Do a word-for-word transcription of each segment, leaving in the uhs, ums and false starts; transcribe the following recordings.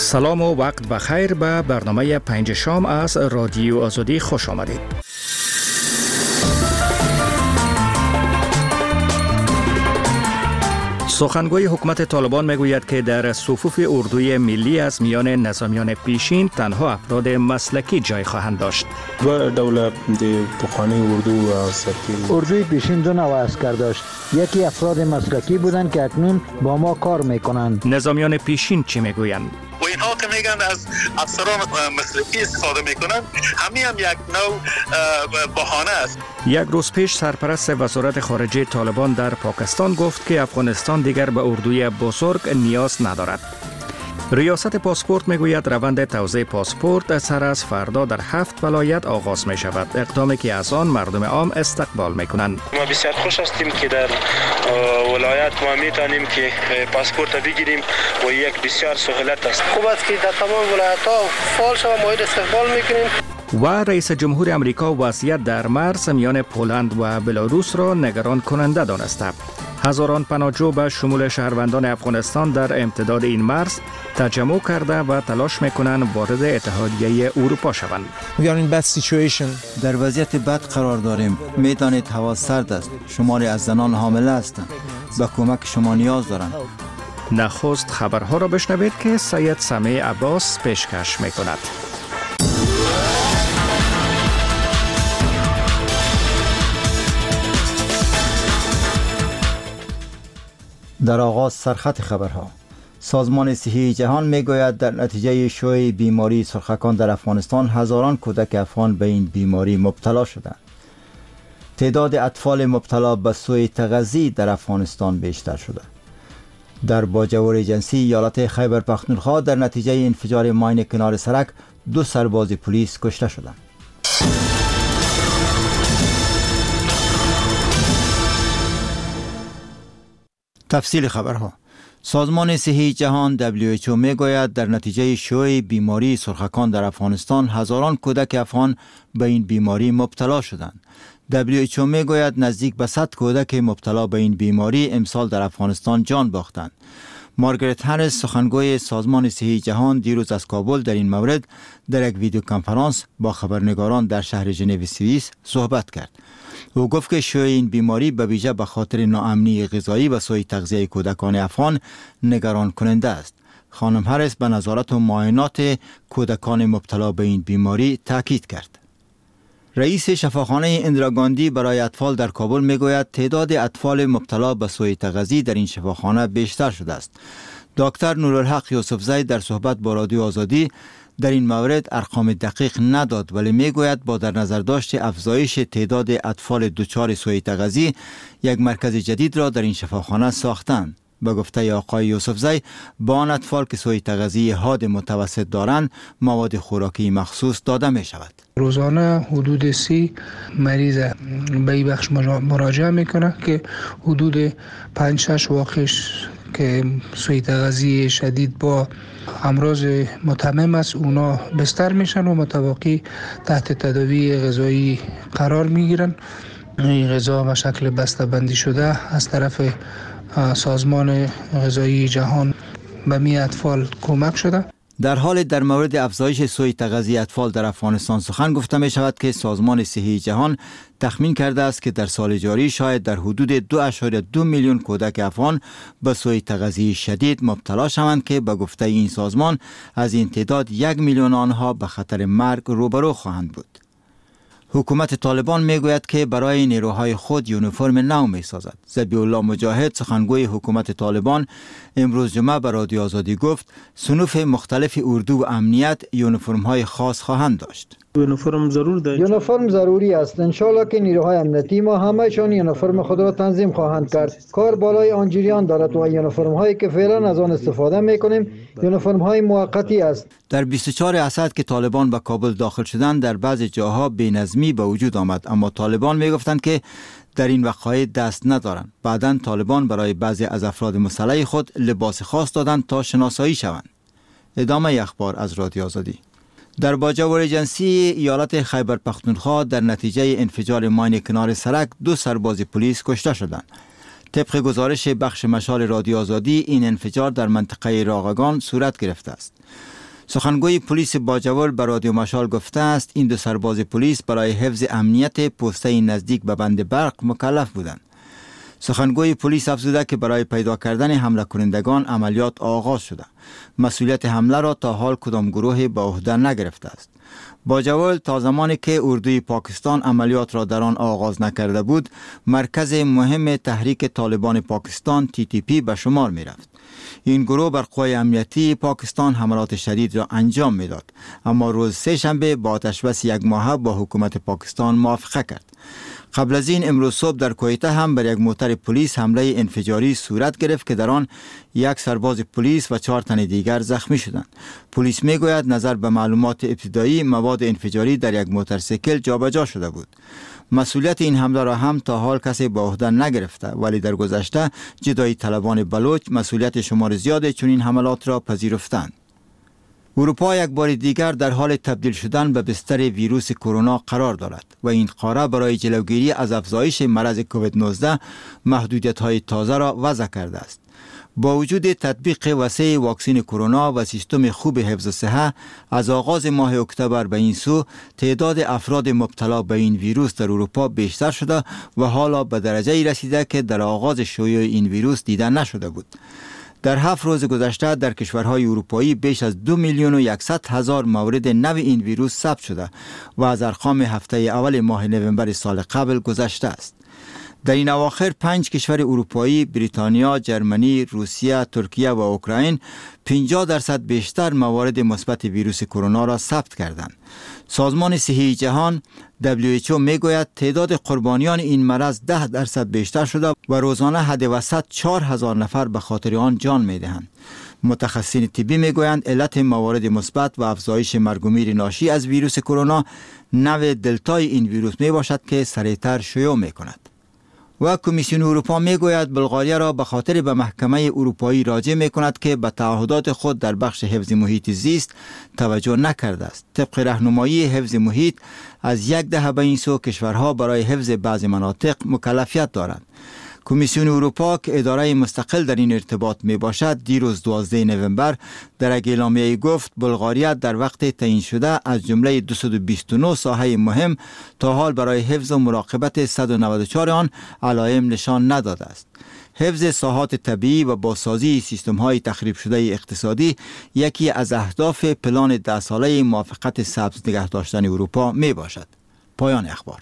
سلام و وقت بخیر به برنامه پنج شام از رادیو آزادی خوش آمدید. سخنگوی حکومت طالبان میگوید که در صفوف اردوی ملی از میان نظامیان پیشین تنها افراد مسلکی جای خواهند داشت. دو دوله پخوانی اردو و سرکی اردوی پیشین دو نوع عسکر داشت. یکی افراد مسلکی بودند که اکنون با ما کار میکنند. نظامیان پیشین چی میگویند؟ و اینها که میگن از افسران مسلکی استفاده میکنن، همین هم یک نوع بهانه است. یک روز پیش سرپرست وزارت خارجه طالبان در پاکستان گفت که افغانستان دیگر به اردوی بزرگ نیاز ندارد. ریاست پاسپورت میگوید روند توزیع پاسپورت سر از فردا در هفت ولایت آغاز می شود، اقدامی که از آن مردم عام استقبال می کنند. ما بسیار خوش هستیم که در ولایت ما میتونیم که پاسپورت بگیریم و یک بسیار سهولت است. خوب است که در تمام ولایت ها فعال شویم، ما استقبال میکنیم. و رئیس جمهور امریکا وضعیت در مرز میان پولند و بلاروس را نگران کننده دانسته. هزاران پناهجو به شمول شهروندان افغانستان در امتداد این مرز تجمع کرده و تلاش میکنند وارد اتحادیه اروپا شوند. در وضعیت بد قرار داریم. میدانید هوا سرد است. شماری از زنان حامله هستند. به کمک شما نیاز دارند. نخست خبرها را بشنوید که سید سمیع عباس پیشکش میکند. در آغاز سرخط خبرها. سازمان صحی جهان میگوید در نتیجه شیوع بیماری سرخکان در افغانستان هزاران کودک افغان به این بیماری مبتلا شدند. تعداد اطفال مبتلا به سوء تغذی در افغانستان بیشتر شده. در باجوور جنسی ایالت خیبر پختونخوا در نتیجه انفجار ماین کنار سرک دو سرباز پلیس کشته شدند. تفصیل خبرها. سازمان صحی جهان دبلیو اچ او میگوید در نتیجه شیوع بیماری سرخکان در افغانستان هزاران کودک افغان به این بیماری مبتلا شدند. دبلیو اچ او میگوید نزدیک به صد کودک مبتلا به این بیماری امسال در افغانستان جان باختند. مارگرت هریس سخنگوی سازمان صحی جهان دیروز از کابل در این مورد در یک ویدیو کنفرانس با خبرنگاران در شهر ژنو سوئیس صحبت کرد. او گفت که شیوع این بیماری به ویژه به خاطر ناامنی غذایی و سوء تغذیه کودکان افغان نگران کننده است. خانم هریس به نظارت و معاینات کودکان مبتلا به این بیماری تاکید کرد. رئیس شفاخانه اندراگاندی برای اطفال در کابل میگوید تعداد اطفال مبتلا به سوء تغذیه در این شفاخانه بیشتر شده است. دکتر نورالحق یوسفزی در صحبت با رادیو آزادی در این مورد ارقام دقیق نداد، ولی میگوید با در نظر داشت افزایش تعداد اطفال دچار سوء تغذیه یک مرکز جدید را در این شفاخانه ساختند. به گفته آقای یوسفزی با آن اطفال که سوء تغذیه حاد متوسط دارند مواد خوراکی مخصوص داده می شود. روزانه حدود سی مریض به این بخش مراجعه میکنه که حدود پنج شش واقعش که سوء تغذیه شدید با امراض متمم است اونا بستر میشن و متواقی تحت تداوی غذایی قرار میگیرن. این غذا به شکل بسته بندی شده از طرف سازمان غذایی جهان به می اطفال کمک شده. در حال در مورد افزایش سوء تغذیه اطفال در افغانستان سخن گفته می شود که سازمان صحی جهان تخمین کرده است که در سال جاری شاید در حدود دو اشاریه دو میلیون کودک افغان به سوء تغذیه شدید مبتلا شوند که به گفته این سازمان از این تعداد یک میلیون آنها به خطر مرگ روبرو خواهند بود. حکومت طالبان میگوید که برای نیروهای خود یونیفرم نو میسازد. ذبیح الله مجاهد سخنگوی حکومت طالبان امروز جمعه به رادیو آزادی گفت صنوف مختلف اردو و امنیت یونیفرم های خاص خواهند داشت. یونیفرم ضرور دارد. یونیفرم ضروری است. ان شاءالله که نیروهای امنیتی ما همه‌شان یونیفرم خود را تنظیم خواهند کرد. کار بالای آن جریان دارد و یونیفرم هایی که فعلا از آن استفاده میکنیم یونیفرم های موقتی است. در بیست و چهار اسد که طالبان به کابل داخل شدند در بعضی جاها بی‌نظمی به وجود آمد، اما طالبان میگفتند که در این وقایع دست ندارند. بعداً طالبان برای بعضی از افراد مسلح خود لباس خاص دادند تا شناسایی شوند. ادامه اخبار از رادیو آزادی. در باجوور جنسی ایالت خیبر پختونخوا در نتیجه انفجار ماین کنار سرک دو سرباز پلیس کشته شدند. طبق گزارش بخش مشال رادیو آزادی این انفجار در منطقه راغگان صورت گرفته است. سخنگوی پلیس باجوال به رادیو مشال گفته است این دو سرباز پلیس برای حفظ امنیت پوسته نزدیک به بند برق مکلف بودند. سخنگوی پلیس افزوده که برای پیدا کردن حمله کنندگان عملیات آغاز شده. مسئولیت حمله را تا حال کدام گروه به عهده نگرفته است. باجوال تا زمانی که اردوی پاکستان عملیات را در آن آغاز نکرده بود، مرکز مهم تحریک طالبان پاکستان تی تی پی به شمار می رفت. این گروه بر قوای امنیتی پاکستان حملات شدید را انجام می داد، اما روز سه شنبه با آتش بس یک ماهه با حکومت پاکستان موافقه کرد. قبل از این امروز صبح در کویته هم بر یک موتر پلیس حمله انفجاری صورت گرفت که در آن یک سرباز پلیس و چهار تن دیگر زخمی شدند. پلیس میگوید نظر به معلومات ابتدایی مواد انفجاری در یک موتورسیکل جابجا شده بود. مسئولیت این حمله را هم تا حال کسی به عهده نگرفته، ولی در گذشته جدایی طلبان بلوچ مسئولیت شمار زیاد چون این حملات را پذیرفتند. اروپا یک بار دیگر در حال تبدیل شدن به بستر ویروس کرونا قرار دارد و این قاره برای جلوگیری از افزایش مرض کووید نوزده محدودیت‌های تازه را وضع کرده است. با وجود تطبیق وسیع واکسن کرونا و سیستم خوب حفظ صحت، از آغاز ماه اکتبر به این سو تعداد افراد مبتلا به این ویروس در اروپا بیشتر شده و حالا به درجه‌ای رسیده که در آغاز شیوع این ویروس دیده نشده بود. در هفت روز گذشته در کشورهای اروپایی بیش از دو میلیون و یکصد هزار مورد نو این ویروس ثبت شده و از ارقام هفته اول ماه نوامبر سال قبل گذشته است. در این اواخر پنج کشور اروپایی، بریتانیا، جرمنی، روسیه، ترکیه و اوکراین پنجاه درصد بیشتر موارد مثبت ویروس کرونا را ثبت کردند. سازمان صحی جهان دبلیو اچ او میگوید تعداد قربانیان این مرض ده درصد بیشتر شده و روزانه حد وسط چهار هزار نفر به خاطر آن جان میدهند. متخصصین طبی میگویند علت موارد مثبت و افزایش مرگ و میر ناشی از ویروس کرونا نوع دلتای این ویروس می باشد که سریعتر شیوع می کند. و کمیسیون اروپا میگوید بلغاریا را به خاطر به محکمه اروپایی راجع می کند که به تعهدات خود در بخش حفظ محیط زیست توجه نکرده است. طبق راهنمایی حفظ محیط از یک دهه به این سو کشورها برای حفظ بعض مناطق مکلفیت دارند. کمیسیون اروپا که اداره مستقل در این ارتباط می باشد دیروز دوازده نوامبر در یک اعلامیه گفت بلغاریا در وقت تعیین شده از جمله دویست و بیست و نه ساحه مهم تا حال برای حفظ و مراقبت صد و نود و چهار آن علائم نشان نداده است. حفظ ساحات طبیعی و بازسازی سیستم‌های تخریب شده اقتصادی یکی از اهداف پلان ده ساله موافقت سبز نگه داشتن اروپا می باشد. پایان اخبار.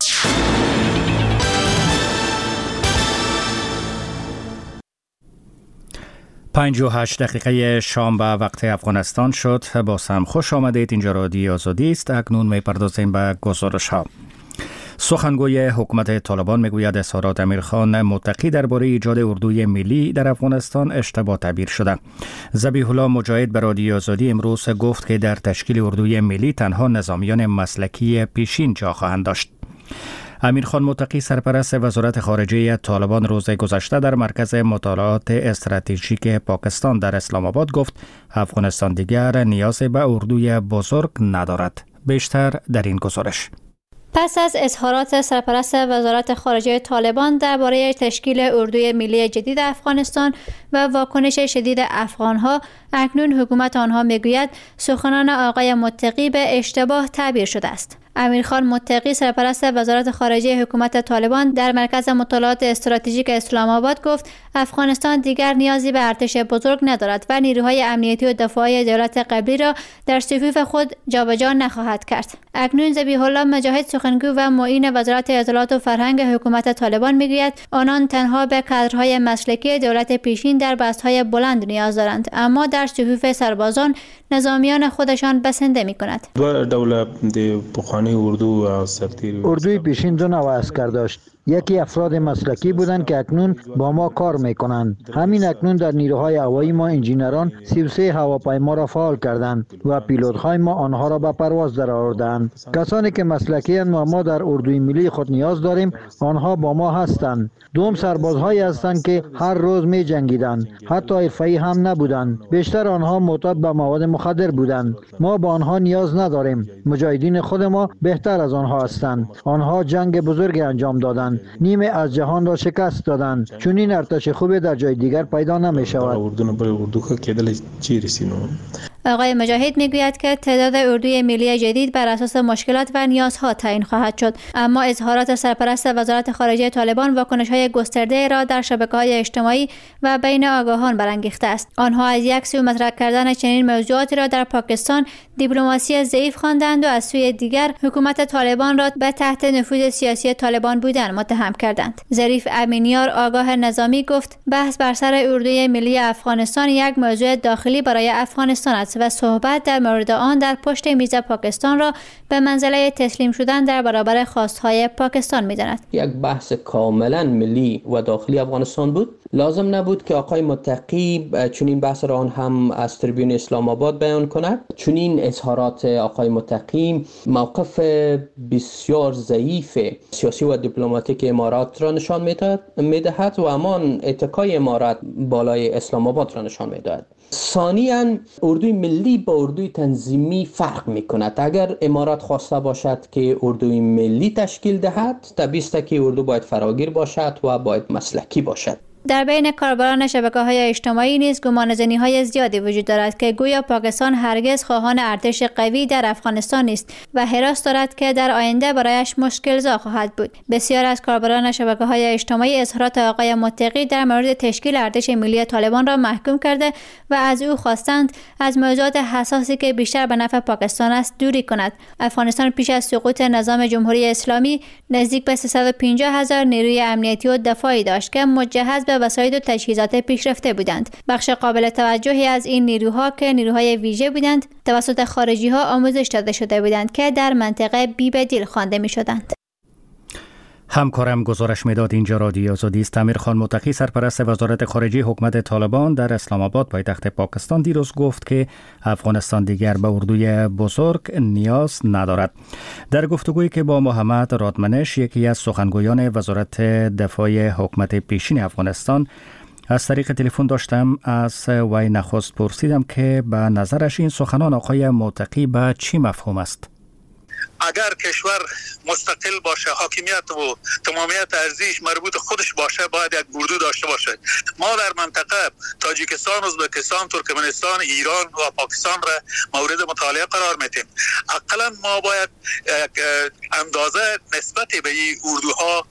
پنج و هشت دقیقه شام به وقت افغانستان شد. باز هم خوش آمدید. اینجا رادیو آزادی است. اکنون می پردازیم به گزارش ها. سخنگوی حکومت طالبان میگوید اظهارات امیرخان متقی درباره ایجاد اردوی ملی در افغانستان اشتباه تعبیر شده. ذبیح الله مجاهد به رادیو آزادی امروز گفت که در تشکیل اردوی ملی تنها نظامیان مسلکی پیشین جا خواهند داشت. امیرخان متقی سرپرست وزارت خارجه طالبان روز گذشته در مرکز مطالعات استراتژیک پاکستان در اسلام آباد گفت افغانستان دیگر نیاز به اردوی بزرگ ندارد. بیشتر در این گزارش. پس از اظهارات سرپرست وزارت خارجه طالبان درباره تشکیل اردوی ملی جدید افغانستان و واکنش شدید افغانها، اکنون حکومت آنها میگوید سخنان آقای متقی به اشتباه تعبیر شده است. امیرخان متقی سرپرست وزارت خارجه حکومت طالبان در مرکز مطالعات استراتژیک اسلام آباد گفت افغانستان دیگر نیازی به ارتش بزرگ ندارد و نیروهای امنیتی و دفاعی دولت قبلی را در صفوف خود جابجا نخواهد کرد. اکنون ذبیح الله مجاهد سخنگو و معین وزارت اطلاعات و فرهنگ حکومت طالبان میگوید آنان تنها به کادرهای مسلکی دولت پیشین در بست‌های بلند نیاز دارند، اما در صفوف سربازان نظامیان خودشان بسنده می‌کند. اردوی پیشین دو نوع عسکر داشت. یکی افراد مسلکی بودند که اکنون با ما کار میکنند. همین اکنون در نیروهای هوایی ما انجینران سی و سه هواپیما را فعال کردند و پیلوت‌های ما آنها را به پرواز درآوردند. کسانی که مسلکی اند و ما در اردوی ملی خود نیاز داریم آنها با ما هستند. دوم سربازهایی هستند که هر روز می جنگیدند، حتی حرفه‌ای هم نبودند. بیشتر آنها معتاد به مواد مخدر بودند. ما با آنها نیاز نداریم. مجاهدین خود ما بهتر از آنها هستند. آنها جنگ بزرگ انجام دادند، نیمه از جهان را شکست دادند. چون این ارتش خوبی در جای دیگر پیدا نمی شود. آقای مجاهد میگوید که تعداد اردوی ملی جدید بر اساس مشکلات و نیازها تعیین خواهد شد، اما اظهارات سرپرست وزارت خارجه طالبان واکنش‌های گسترده را در شبکه‌های اجتماعی و بین آگاهان برانگیخته است. آنها از یک سو مطرح کردن چنین موضوعاتی را در پاکستان دیپلماسی ضعیف خواندند و از سوی دیگر حکومت طالبان را به تحت نفوذ سیاسی طالبان بودن متهم کردند. ظریف امینیار آگاه نظامی گفت بحث بر سر اردوی ملی افغانستان یک موضوع داخلی برای افغانستان است و صحبت در مورد آن در پشت میز پاکستان را به منزله تسلیم شدن در برابر خواستهای پاکستان می‌داند. یک بحث کاملا ملی و داخلی افغانستان بود. لازم نبود که آقای متقی چنین بحث را آن هم از تریبیون اسلام آباد بیان کند. چنین اظهارات آقای متقی موقف بسیار ضعیف سیاسی و دیپلماتیک امارات را نشان می‌دهد و همان اتکای امارات بالای اسلام آباد را نشان می‌دهد. ثانیاً اردوی ملی با اردوی تنظیمی فرق می‌کند. اگر امارات خواسته باشد که اردوی ملی تشکیل دهد، طبیعی است که اردو باید فراگیر باشد و باید مسلکی باشد. در بین کاربران شبکه‌های اجتماعی نیز گمانه‌زنی‌های زیادی وجود دارد که گویا پاکستان هرگز خواهان ارتش قوی در افغانستان نیست و حراس دارد که در آینده برایش مشکل‌زا خواهد بود. بسیار از کاربران شبکه‌های اجتماعی اظهارات آقای متقی در مورد تشکیل ارتش ملی طالبان را محکوم کرده و از او خواستند از موضوعات حساسی که بیشتر به نفع پاکستان است دوری کند. افغانستان پیش از سقوط نظام جمهوری اسلامی نزدیک به سیصد و پنجاه هزار نیروی امنیتی و دفاعی داشت که مجهز به وسایل و تجهیزات پیشرفته بودند. بخش قابل توجهی از این نیروها که نیروهای ویژه بودند توسط خارجی ها آموزش داده شده بودند که در منطقه بی بدیل خوانده می شدند. همکارم گزارش میداد. اینجا رادیو آزادی است. امیرخان متقی سرپرست وزارت خارجه حکومت طالبان در اسلام آباد پایتخت پاکستان دیروز گفت که افغانستان دیگر به اردوی بزرگ نیاز ندارد. در گفتگویی که با محمد رادمنش یکی از سخنگویان وزارت دفاع حکومت پیشین افغانستان از طریق تلفن داشتم، از وی نخست پرسیدم که به نظرش این سخنان آقای متقی به چی مفهوم است؟ اگر کشور مستقل باشه، حاکمیت و تمامیت ارضیش مربوط خودش باشه، باید یک اردو داشته باشه. ما در منطقه تاجیکستان، ازبکستان، ترکمنستان، ایران و پاکستان را مورد مطالعه قرار میدیم. اقلا ما باید یک اندازه نسبت به این اردوها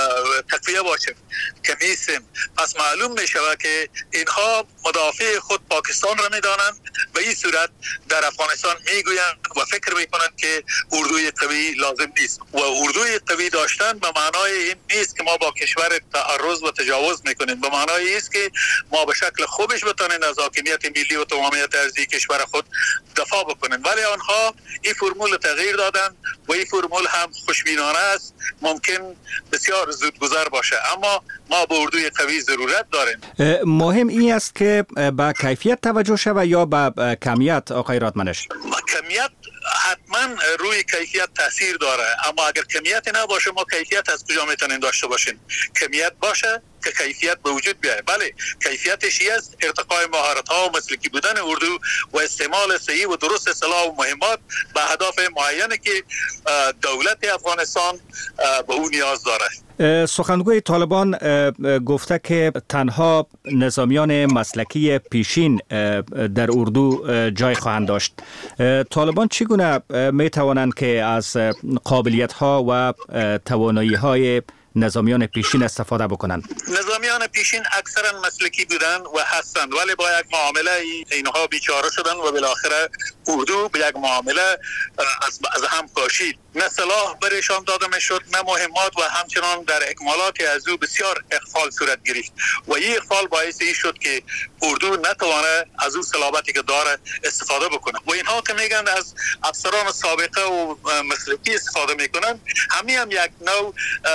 تقویه باشه که نیستیم. پس معلوم میشه که اینها مدافع خود پاکستان را میدانند و این صورت در افغانستان میگویند و فکر میکنند که اردوی قوی لازم نیست و اردوی قوی داشتن به معنای این نیست که ما با کشور تعرض و تجاوز میکنیم. به معنای است که ما به شکل خوبش بتونیم از حاکمیت ملی و تمامیت ارضی کشور خود دفاع بکنیم. ولی آنها این فرمول تغییر دادن و این فرمول هم خوشبینانه است، ممکن بسیار زودگذر باشه، اما ما به اردوی قوی ضرورت داریم. مهم این است که با کیفیت توجه شود یا با کمیت آقای رادمنش؟ کمیت حتما روی کیفیت تاثیر داره، اما اگر کمیت نباشه ما کیفیت از کجا میتونیم داشته باشیم؟ کمیت باشه که کیفیت به وجود بیاید. بله، کیفیتش است ارتقای مهارت ها و مسلکی بودن اردو و استعمال صحیح و درست سلاح و مهمات به اهداف معینی که دولت افغانستان به اون نیاز داره. سخنگوی طالبان گفته که تنها نظامیان مسلکی پیشین در اردو جای خواهند داشت. طالبان چگونه می توانند که از قابلیت ها و توانایی های نظامیان پیشین استفاده بکنند؟ نظامیان پیشین اکثرا مسلکی بودن و هستند، ولی با یک معامله اینها بیچاره شدن و بالاخره اردو به یک معامله از, از هم پاشید. نه سلاح برشان داده میشد، نه مهمات و همچنان در اکمالات از او بسیار اخفال صورت گرفت و این اخفال باعث این شد که اردو نتوانه از او صلابتی که داره استفاده بکنه. و اینها که میگن از افسران سابقه و مسلکی استفاده میکنن، همین هم یک نوع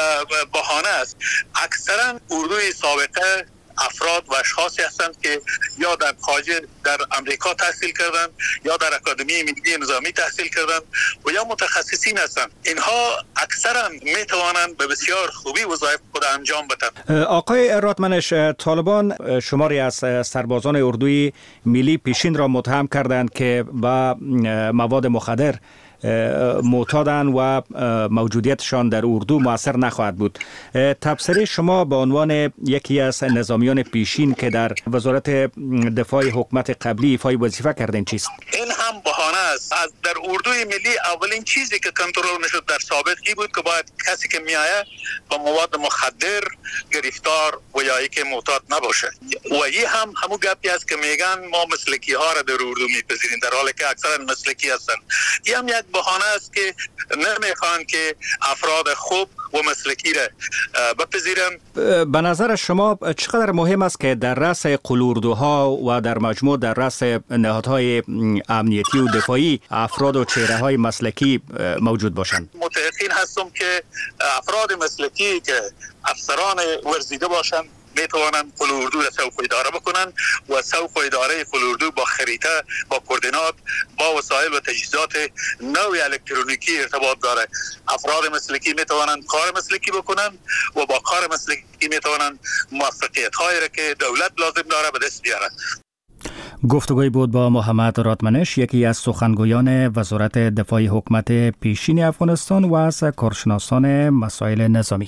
بهانه است. اکثرا اردوی سابقه افراد و اشخاصی هستند که یا در خارج در امریکا تحصیل کردند یا در اکادمی ملی نظامی تحصیل کردند و یا متخصصین هستند. اینها اکثرا می توانند به بسیار خوبی وظایف خود انجام بدهند. آقای رادمنش، طالبان شماری از سربازان اردوی ملی پیشین را متهم کردند که با مواد مخدر معتادن و موجودیتشان در اردو مؤثر نخواهد بود. تبصره شما به عنوان یکی از نظامیان پیشین که در وزارت دفاع حکومت قبلی ایفای وظیفه کردین چیست؟ این هم بهانه است. از در اردوی ملی اولین چیزی که کنترل نشد در سابق ای بود که باید کسی که میآید با مواد مخدر گرفتار و یا که معتاد نباشه. و این هم همون گپی است که میگن ما مسلکی ها را در اردو میپذیریم، در حالی که اکثرا مسلکی هستن. این هم یک بهانه است که نمیخوان که افراد خوب و مسلکی را بپذیرن. به نظر شما چقدر مهم است که در رأس قلوردوها و در مجموع در رأس نهادهای امنیتی و دفاعی افراد و چهره های مسلکی موجود باشند؟ متأکد هستم که افراد مسلکی که افسران ورزیده باشند میتوانند قلوردو را سوق اداره بکنند و سوق اداره قلوردو با خریطه، با کوردینات، با وسایل و تجهیزات نوع الکترونیکی ارتباط داره. افراد مسلکی میتوانند کار مسلکی بکنند و با کار مسلکی میتوانند موفقیت هایی را که دولت لازم داره به دست بیارند. گفتگوی بود با محمد رادمنش، یکی از سخنگویان وزارت دفاع حکومت پیشین افغانستان و از کارشناسان مسائل نظامی.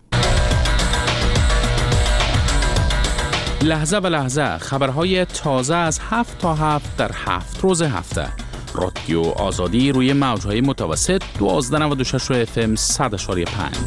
لحظه به لحظه خبرهای تازه از هفت تا هفت در هفت روز هفته. رادیو آزادی روی موجهای متوسط دوازده نود و شش اف ام صد و پنج.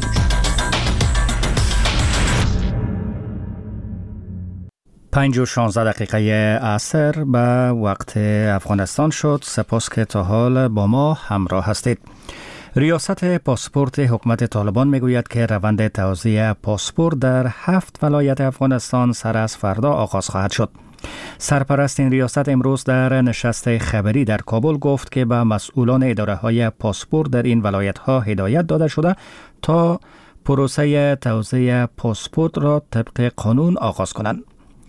پنج و شانزده دقیقه عصر به وقت افغانستان شد. سپاس که تا حال با ما همراه هستید. ریاست پاسپورت حکومت طالبان میگوید که روند توزیع پاسپورت در هفت ولایت افغانستان سر از فردا آغاز خواهد شد. سرپرست این ریاست امروز در نشست خبری در کابل گفت که به مسئولان اداره های پاسپورت در این ولایت ها هدایت داده شده تا پروسه توزیع پاسپورت را طبق قانون آغاز کنند.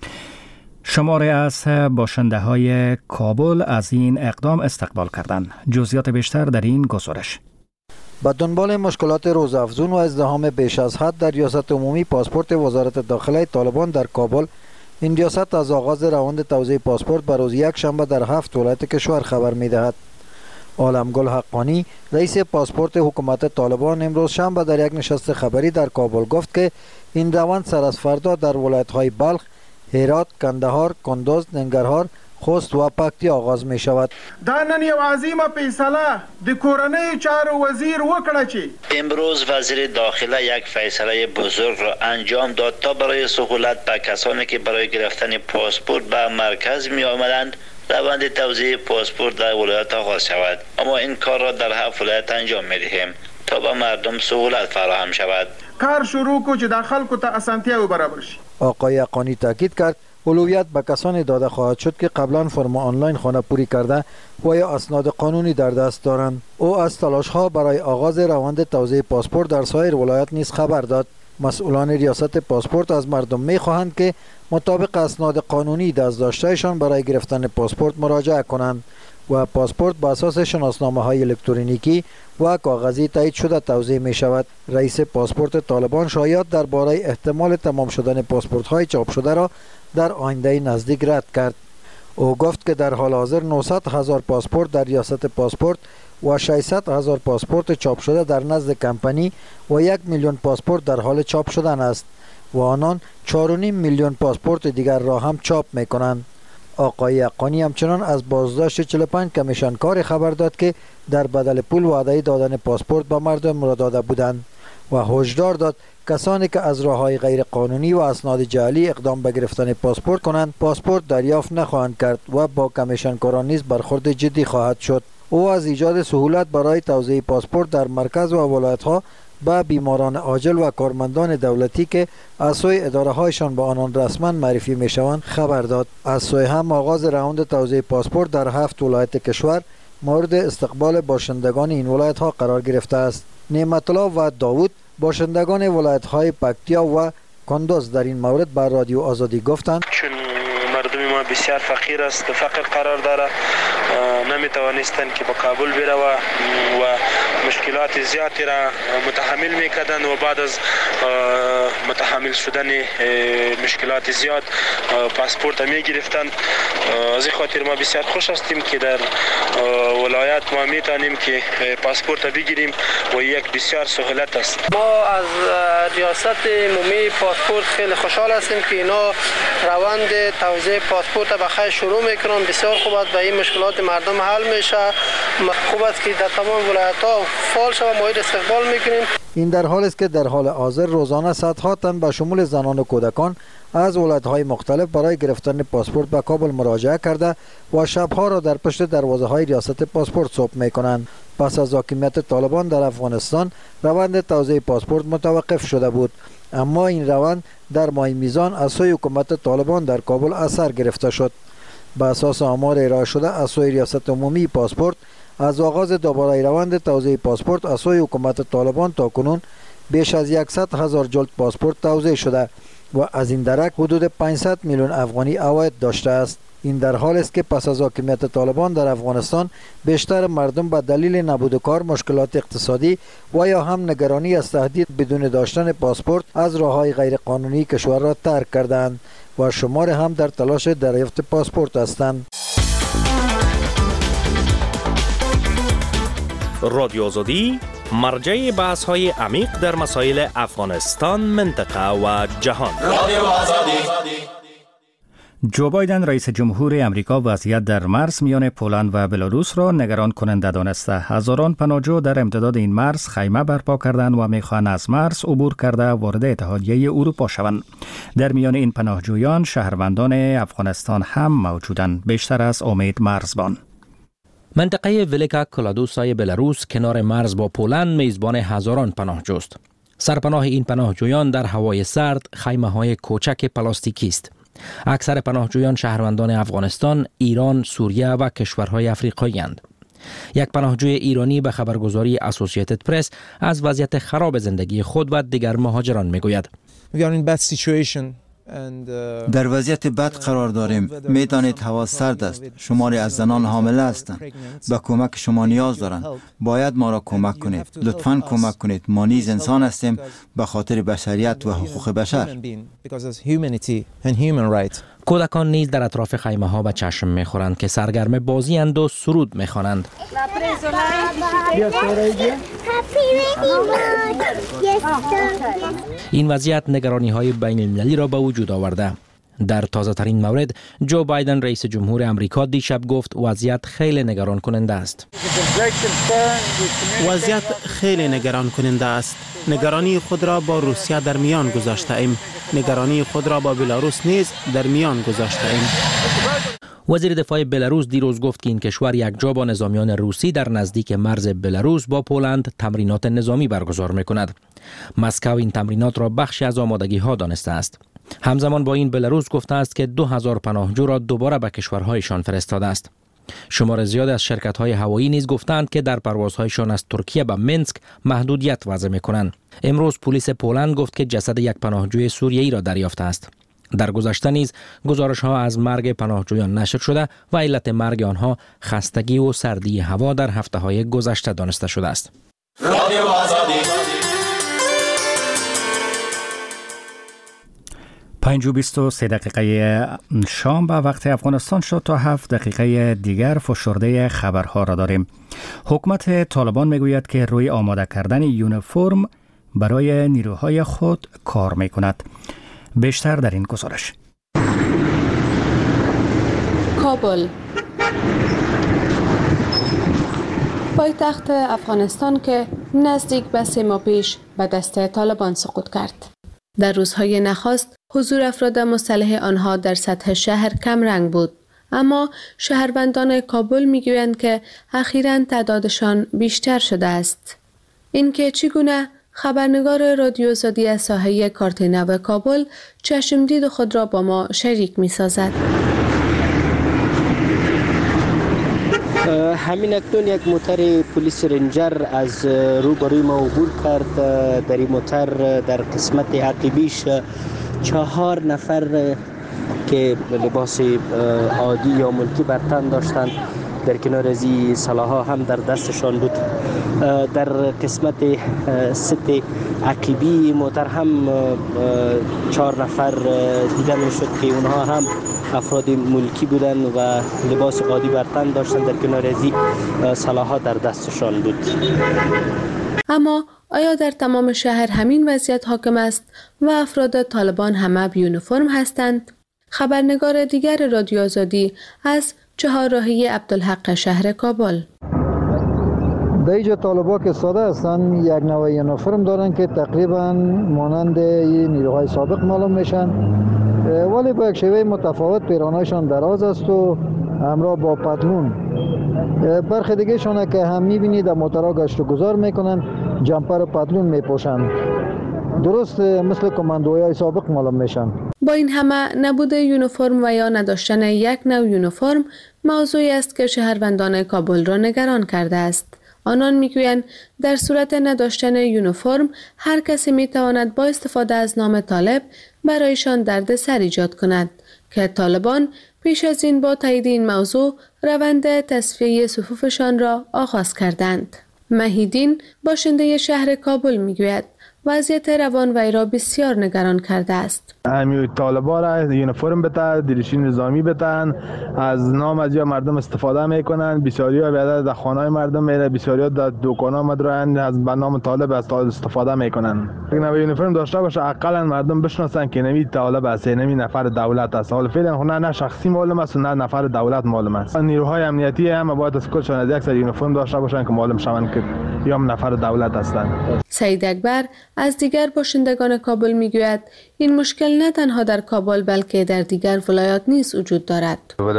شماره از باشنده های کابل از این اقدام استقبال کردند. جزئیات بیشتر در این گزارش. با دنبال مشکلات روزافزون و ازدحام بیش از حد در ریاست عمومی پاسپورت وزارت داخله طالبان در کابل، این ریاست از آغاز روند توزیع پاسپورت به روز یک شنبه در هفت ولایت کشور خبر می‌دهد. عالمگل حقانی، رئیس پاسپورت حکومت طالبان، امروز شنبه در یک نشست خبری در کابل گفت که این روند سر از فردا در ولایت‌های بلخ، هرات، کندهار، کندوز، ننگرهار، خوست و پکتیا آغاز می شود. دا نن یو عظیمه فیصله د کورنۍ چارو وزیر وکړه چې امروز وزیر داخله یک فیصله بزرگ را انجام داد تا برای سهولت به کسانی که برای گرفتن پاسپورت به مرکز می آمدند روند توزیع پاسپورت در ولایت آغاز شود. اما این کار را در هفت ولایت انجام می دهیم تا به مردم سهولت فراهم شود. کار شروع کو چې د خلکو ته اسانتیا برابر شي. آقای حقانی تاکید کرد اولویت به کسانی داده خواهد شد که قبلا فرم آنلاین خانه پوری کرده و یا اسناد قانونی در دست دارند. او از تلاش ها برای آغاز روند توزیع پاسپورت در سایر ولایات نیز خبر داد. مسئولان ریاست پاسپورت از مردم می خواهند که مطابق اسناد قانونی دست داشتهشان برای گرفتن پاسپورت مراجعه کنند و پاسپورت به اساس شناسنامه های الکترونیکی و کاغذی تایید شده توزیع می شود. رئیس پاسپورت طالبان شایعات درباره احتمال تمام شدن پاسپورت های چاپ شده را در آینده نزدیک رد کرد. او گفت که در حال حاضر نهصد هزار پاسپورت در ریاست پاسپورت و ششصد هزار پاسپورت چاپ شده در نزد کمپانی و یک میلیون پاسپورت در حال چاپ شدن است و آنان چهار و نیم میلیون پاسپورت دیگر را هم چاپ می کنند. آقای حقانی همچنان از بازداشت چهل و پنج کمیشنکار خبر داد که در بدل پول وعده دادن پاسپورت به مردم را داده بودند و هشدار داد کسانی که از راه‌های غیر قانونی و اسناد جعلی اقدام به گرفتن پاسپورت کنند پاسپورت دریافت نخواهند کرد و با کمیشنکاران نیز برخورد جدی خواهد شد. او از ایجاد سهولت برای توزیع پاسپورت در مرکز و ولایت‌ها به بیماران عاجل و کارمندان دولتی که از سوی اداره هایشان به آنان رسما معرفی می شوند خبر داد. از سوی هم آغاز راند توزیع پاسپورت در هفت ولایت کشور مورد استقبال باشندگان این ولایت ها قرار گرفته است. نعمت الله و داوود باشندگان ولایت های پکتیا و کندوز در این مورد بر رادیو آزادی گفتند چون مردم ما ما بسیار فقیر است، به فقر قرار داره، نمیتوانستند که به کابل بروه و مشکلات زیادی را متحمل میکردند و بعد از متحمل شدن مشکلات زیاد پاسپورت می گرفتند. از این خاطر ما بسیار خوش هستیم که در ولایت ما میتونیم که پاسپورت بگیریم و یک بسیار سهولت است. ما از ریاست عمومی پاسپورت خیلی خوشحال هستیم که اینا روند توزیع پاسپورت بخیر شروع میکنن. بسیار خوب است، به این مشکلات مردم حل میشه. خوب است که در تمام ولایت ها فعال شود، ما استقبال میکنیم. این در حال است که در حال حاضر روزانه صدها تن به شمول زنان و کودکان از ولایت‌های مختلف برای گرفتن پاسپورت به کابل مراجعه کرده و شبها را در پشت دروازه‌های ریاست پاسپورت صبح می‌کنند. پس از حاکمیت طالبان در افغانستان روند توزیع پاسپورت متوقف شده بود، اما این روند در ماه میزان از سوی حکومت طالبان در کابل اثر گرفته شد. به اساس آمار ارائه شده از سوی ریاست عمومی پاسپورت، از آغاز دوباره روند توزیع پاسپورت از سوی حکومت طالبان تا کنون بیش از صد هزار جلد پاسپورت توزیع شده و از این درک حدود پانصد میلیون افغانی عواید داشته است. این در حال است که پس از حاکمیت طالبان در افغانستان بیشتر مردم به دلیل نبود کار، مشکلات اقتصادی و یا هم نگرانی از تهدید بدون داشتن پاسپورت از راه‌های غیرقانونی کشور را ترک کردند و شمار هم در تلاش دریافت پاسپورت هستند. رادیو آزادی مرجع بحث های عمیق در مسائل افغانستان، منطقه و جهان. رادیو آزادی. جو بایدن رئیس جمهور امریکا وضعیت در مرز میان پولند و بلاروس را نگران کننده دانسته. هزاران پناهجو در امتداد این مرز خیمه برپا کردند و میخواهند از مرز عبور کرده وارد اتحادیه اروپا شوند. در میان این پناهجویان شهروندان افغانستان هم موجودند، بیشتر از امید مرزبان. منطقه ولکا کلادوسای بلاروس کنار مرز با پولند میزبان هزاران پناهجوست. سرپناه این پناهجویان در هوای سرد خیمه‌های کوچک پلاستیکی است. اکثر پناهجویان شهروندان افغانستان، ایران، سوریه و کشورهای افریقایی اند. یک پناهجوی ایرانی به خبرگزاری اسوسییتد پرس از وضعیت خراب زندگی خود و دیگر مهاجران میگوید. در وضعیت بد قرار داریم. میدانید هوا سرد است. شماری از زنان حامله هستند. به کمک شما نیاز دارند. باید ما را کمک کنید. لطفاً کمک کنید. ما نیز انسان هستیم به خاطر بشریت و حقوق بشر. کودکان نیز در اطراف خیمه ها به چشم میخورند که سرگرم بازی اند و سرود میخوانند. این وضعیت نگرانی های بین المللی را به وجود آورده. در تازه ترین مورد جو بایدن رئیس جمهور امریکا دیشب گفت وضعیت خیلی نگران کننده است. وضعیت خیلی نگران کننده است. نگرانی خود را با روسیه در میان گذاشته ایم. نگرانی خود را با بلاروس نیز در میان گذاشته ایم. وزیر دفاع بلاروس دیروز گفت که این کشور یک جا با نظامیان روسی در نزدیک مرز بلاروس با پولند تمرینات نظامی برگزار می‌کند. مسکو این تمرینات را بخشی از آمادگی ها دانسته است. همزمان با این بلاروس گفته است که دو هزار پناهجو را دوباره به کشورهایشان فرستاده است. شمار زیاد از شرکت‌های هوایی نیز گفتند که در پروازهایشان از ترکیه به منسک محدودیت وضع می‌کنند. امروز پلیس پولند گفت که جسد یک پناهجوی سوریه‌ای را دریافته است. در گذشته نیز گزارش‌ها از مرگ پناهجویان نشر شده و علت مرگ آنها خستگی و سردی هوا در هفته‌های گذشته دانسته شده است. رادیو آزادی. پنج و بیست و سه دقیقه شام به وقت افغانستان شد. تا هفت دقیقه دیگر فشرده خبرها را داریم. حکومت طالبان میگوید که روی آماده کردن یونیفرم برای نیروهای خود کار میکند. بیشتر در این گزارش. کابل، پایتخت افغانستان که نزدیک به سه ماه پیش به دست طالبان سقوط کرد. در روزهای نخست حضور افراد مسلح آنها در سطح شهر کم رنگ بود، اما شهروندان کابل میگویند که اخیراً تعدادشان بیشتر شده است. اینکه چگونه خبرنگار رادیو آزادی از ساحه کارتنو کابل چشمدید خود را با ما شریک می سازد. همین اکنون یک موتر پلیس رنجر از روبروی ما عبور کرد. در این موتر در قسمت عقبیش چهار نفر که لباس عادی یا ملکی بر تن داشتند. در کنار از این سلاح‌ها هم در دستشان بود. در قسمت ست عقیبی موتر هم چهار نفر دیده میشد که اونها هم افراد ملکی بودن و لباس عادی بر تن داشتند. در کنار از این سلاح‌ها در دستشان بود. اما آیا در تمام شهر همین وضعیت حاکم است و افراد طالبان همه به یونیفرم هستند؟ خبرنگار دیگر رادیو آزادی از چهارراهی عبدالحق شهر کابل. در اینجا طالبا که ساده هستن یک نوع یونیفرم دارن که تقریبا مانند نیروهای سابق معلوم میشن، ولی با یک شیوه متفاوت پیرانشان دراز است و همراه با پتلون. برخی دیگه شانه که هم میبینید در موترها گشت و گذار میکنن، جمپر و پتلون میپوشن، درست مثل کماندوهای سابق معلوم میشن. با این همه نبود یونیفرم و یا نداشتن یک نوع یونیفرم موضوعی است که شهروندان کابل را نگران کرده است. آنان میگویند در صورت نداشتن یونیفرم هر کسی میتواند با استفاده از نام طالب برایشان دردسر ایجاد کند که طالبان پیش از این با تایید این موضوع روند تصفیه صفوفشان را آغاز کردند. مهیدین باشنده شهر کابل میگوید وضعیت روان وی را بسیار نگران کرده است. همین طالبا را یونیفرم بتن، دریچه نظامی بتن، از نام از یا مردم استفاده میکنن، بسیاری‌ها بیاد در خانه‌های مردم میره، بسیاری‌ها در دکان‌ها مدرن از به نام طالب از طالب استفاده میکنن. اگه نوع یونیفرم داشته باشه اقلا مردم بشناسن که نمی طالب است، نمی نفر دولت است. حالا فعلا نه نه شخصی معلوم است و نه نفر دولت معلوم است. نیروهای امنیتی هم باید از کلشان از یک سری یونیفرم داشته باشن که معلوم شوند که یا نفر دولت هستند. سعید اکبر از دیگر باشندگان کابل میگوید این مشکل نه تنها در کابل بلکه در دیگر ولایات نیز وجود دارد.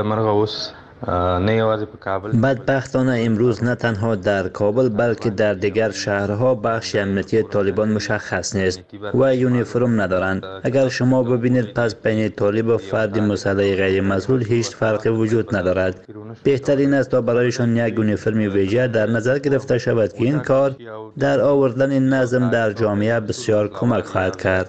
بدبختانه امروز نه تنها در کابل بلکه در دیگر شهرها بخش امنیتی طالبان مشخص نیست و یونیفرم ندارند. اگر شما ببینید پس بین طالب و فرد مسلح غیر مسئول هیچ فرقی وجود ندارد. بهترین است تا برایشان یک یونیفرم ویژه در نظر گرفته شود که این کار در آوردن نظم در جامعه بسیار کمک خواهد کرد.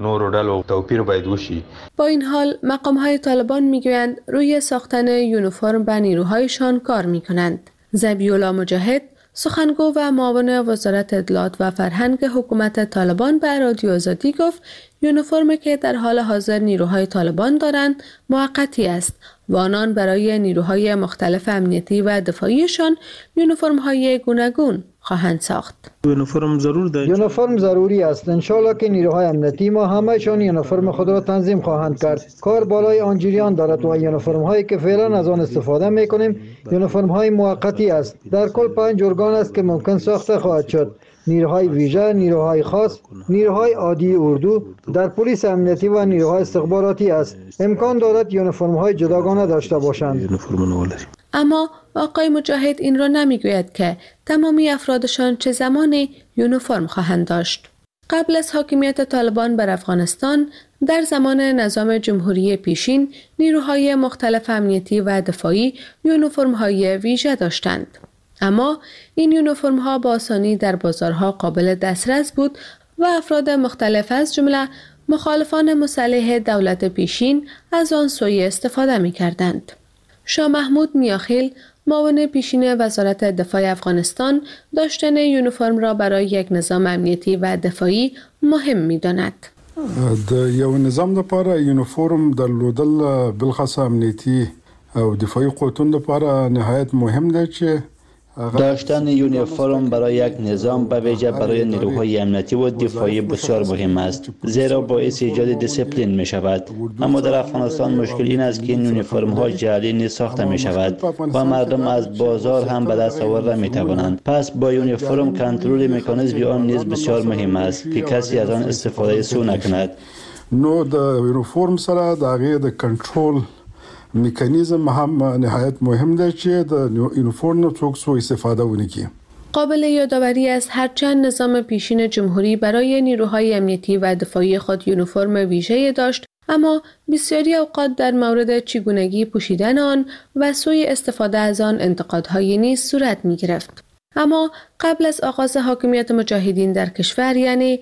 با این حال مقام های طالبان میگویند روی ساختن یونیفرم به نیروهایشان کار میکنند. ذبیح‌الله مجاهد سخنگو و معاون وزارت اطلاعات و فرهنگ حکومت طالبان به رادیو آزادی گفت یونیفرمی که در حال حاضر نیروهای طالبان دارند موقتی است و آنان برای نیروهای مختلف امنیتی و دفاعیشان یونیفرم‌های گوناگون خواهند ساخت. یونیفرم ضرور دارد. یونیفرم ضروری است. ان شاء الله که نیروهای امنیتی ما همه‌شان یونیفرم خود را تنظیم خواهند کرد. کار بالای آن جریان دارد و یونیفرم هایی که فعلا از آن استفاده می‌کنیم یونیفرم های موقتی است. در کل پنج ارگان است که ممکن ساخته خواهد شد. نیروهای ویژه، نیروهای خاص، نیروهای عادی اردو، در پلیس امنیتی و نیروهای استخباراتی است. امکان دارد یونیفرم های جداگانه داشته باشند. اما آقای مجاهد این را نمیگوید که تمامی افرادشان چه زمانی یونیفرم خواهند داشت. قبل از حاکمیت طالبان بر افغانستان در زمان نظام جمهوری پیشین نیروهای مختلف امنیتی و دفاعی یونیفرم‌های ویژه داشتند. اما این یونیفرم‌ها با آسانی در بازارها قابل دسترس بود و افراد مختلف از جمله مخالفان مسلح دولت پیشین از آن سوء استفاده می‌کردند. شاه محمود میاخیل معاون پیشین وزارت دفاع افغانستان داشتن یونیفرم را برای یک نظام امنیتی و دفاعی مهم می‌داند. د یو نظام لپاره یونیفرم درلودل بالخصوص امنیتی او دفاعی قوتونو لپاره نهایت مهم دی چې داشتن یونیفرم برای یک نظام به ویژه برای نیروهای امنیتی و دفاعی بسیار مهم است، زیرا باعث ایجاد دیسیپلین می شود. اما در افغانستان مشکل این است که این یونیفرم ها جعلی نیز ساخته می شود و مردم از بازار هم به دست آورده می توانند. پس با یونیفرم کنترل مکانیزم آن نیز بسیار مهم است که کسی از آن استفاده سوء نکند. نو د یونیفرم سره د هغه د کنټرول میکانیزم هم نهایت مهم دی چې د یونیفرم څوک سوء استفاده ونه کړي. قابل یادآوری است هرچند نظام پیشین جمهوری برای نیروهای امنیتی و دفاعی خود یونیفرم ویژه‌ای داشت، اما بسیاری اوقات در مورد چگونگی پوشیدن آن و سوء استفاده از آن انتقادهایی نیز صورت می‌گرفت. اما قبل از آغاز حاکمیت مجاهدین در کشور، یعنی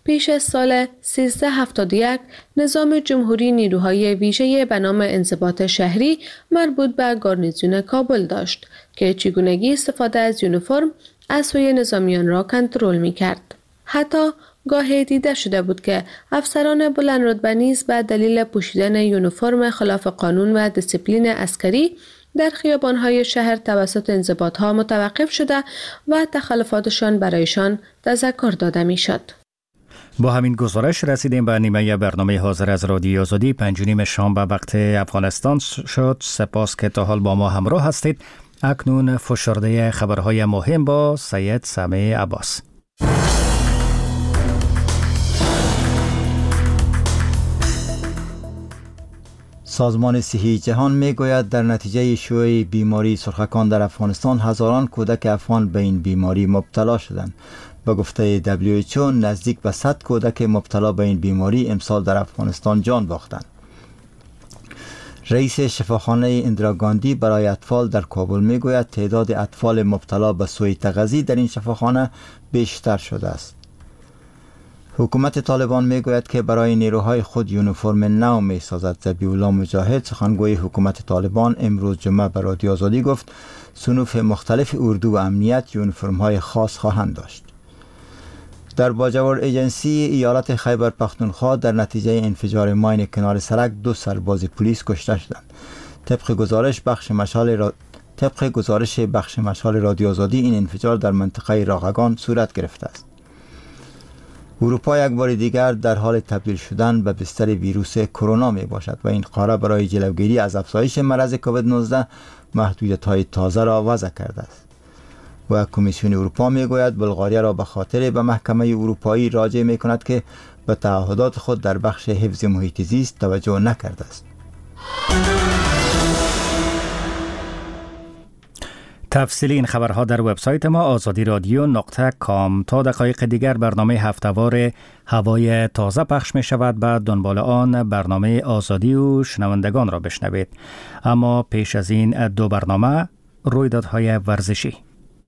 پیش از سال سیزده هفتاد و یک نظام جمهوری نیروهای ویژه به نام انضباط شهری مربوط به گارنیزون کابل داشت که چگونگی استفاده از یونیفرم از سوی نظامیان را کنترل می کرد. حتی گاهی دیده شده بود که افسران بلند رتبه نیز به دلیل پوشیدن یونیفرم خلاف قانون و دیسیپلین عسکری در خیابان‌های شهر توسط انضباط‌ها متوقف شده و تخلفاتشان برایشان تذکر داده می‌شد. با همین گزارش رسیدیم به نیمه برنامه حاضر از رادیو آزادی. پنج و نیم شام به وقت افغانستان شد. سپاس که تا حال با ما همراه هستید. اکنون فشرده خبرهای مهم با سید سامع عباس. سازمان صحی جهان میگوید در نتیجه شیوع بیماری سرخکان در افغانستان هزاران کودک افغان به این بیماری مبتلا شدند. به گفته دبلیو اچ او نزدیک به صد کودک مبتلا به این بیماری امسال در افغانستان جان باختند. رئیس شفاخانه اندراگاندی برای اطفال در کابل میگوید تعداد اطفال مبتلا به سوء تغذیه در این شفاخانه بیشتر شده است. حکومت طالبان میگوید که برای نیروهای خود یونیفرم نو میسازد. ذبیح الله مجاهد سخنگوی حکومت طالبان امروز جمعه به رادیو آزادی گفت صنوف مختلف اردو و امنیت یونیفرم های خاص خواهند داشت. در باجوور ایجنسی ایالت خیبر پختونخوا در نتیجه انفجار ماین کنار سرک دو سرباز پلیس کشته شدند. طبق گزارش بخش مشال را... طبق گزارش بخش مشال رادیو آزادی این انفجار در منطقه راغگان صورت گرفته است. اروپا یک بار دیگر در حال تبدیل شدن به بستر ویروس کرونا می باشد و این قاره برای جلوگیری از افزایش مرض کووید نوزده محدودیت‌های تازه را وضع کرده است. و کمیسیون اروپا می گوید بلغاریا را به خاطر به محکمه اروپایی راجع می کند که به تعهدات خود در بخش حفظ محیط زیست توجه نکرده است. تفصیل این خبرها در وبسایت ما آزادی رادیو نقطه کام. تا دقایق دیگر برنامه هفته‌وار هوای تازه پخش می شود. بعد دنبال آن برنامه آزادی و شنوندگان را بشنوید. اما پیش از این دو برنامه رویدادهای ورزشی.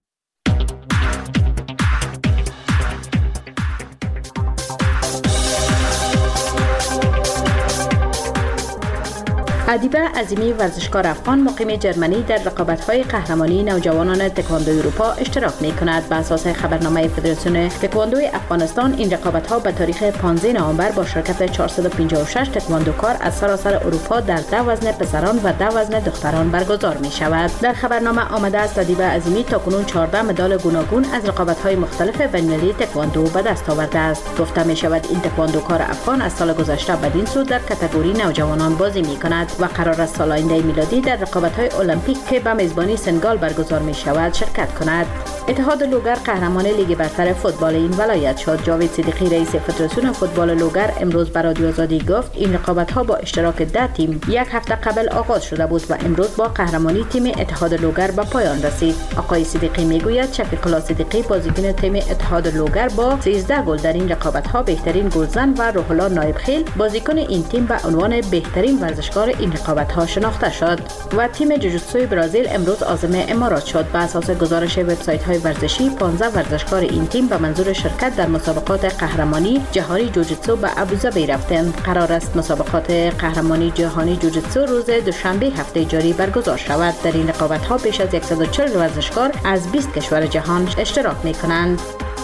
ادیبه عظیمی ورزشکار افغان مقیم جرمنی در رقابت‌های قهرمانی نوجوانان تکواندو اروپا اشتراک می‌کند. بر اساس خبرنامه فدراسیون تکواندو افغانستان این رقابت‌ها به تاریخ پانزده نوامبر با شرکت چهارصد و پنجاه و شش تکواندوکار از سراسر اروپا در ده وزن پسران و ده وزن دختران برگزار می‌شود. در خبرنامه آمده است ادیبه عظیمی تاکنون چهارده مدال گوناگون از رقابت‌های مختلف بین‌المللی تکواندو به دست آورده است. گفته می‌شود این تکواندوکار افغان از سال گذشته بدین سو در کاتگوری نوجوانان بازی می‌کند و قرار است سال آینده میلادی در رقابت‌های المپیک که به میزبانی سنگال برگزار می‌شود شرکت کند. اتحاد لوگر قهرمان لیگ برتر فوتبال این ولایت شد. جاوید صدیقی رئیس فدراسیون فوتبال لوگر امروز به رادیو آزادی گفت این رقابت‌ها با اشتراک ده تیم یک هفته قبل آغاز شده بود و امروز با قهرمانی تیم اتحاد لوگر به پایان رسید. آقای صدیقی میگوید شفیق الله صدیقی بازیکن تیم اتحاد لوگر با سیزده گل در این رقابت‌ها بهترین گلزن و روح الله نایبخیل بازیکن این تیم به عنوان بهترین ورزشکار این رقابت‌ها شناخته شد و تیم جوجوتسوی برزیل امروز عازم امارات شد. بر اساس گزارش وبسایت‌های ورزشی پانزده ورزشکار این تیم به منظور شرکت در مسابقات قهرمانی جهانی جوجوتسو به ابوظبی رفتند. قرار است مسابقات قهرمانی جهانی جوجوتسو روز دوشنبه هفته جاری برگزار شود. در این رقابت‌ها بیش از صد و چهل ورزشکار از بیست کشور جهان اشتراک می‌کنند.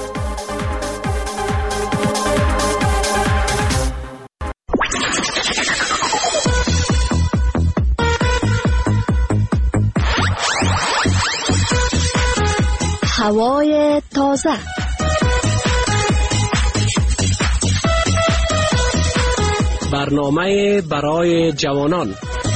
هوای تازه. برنامه برای جوانان.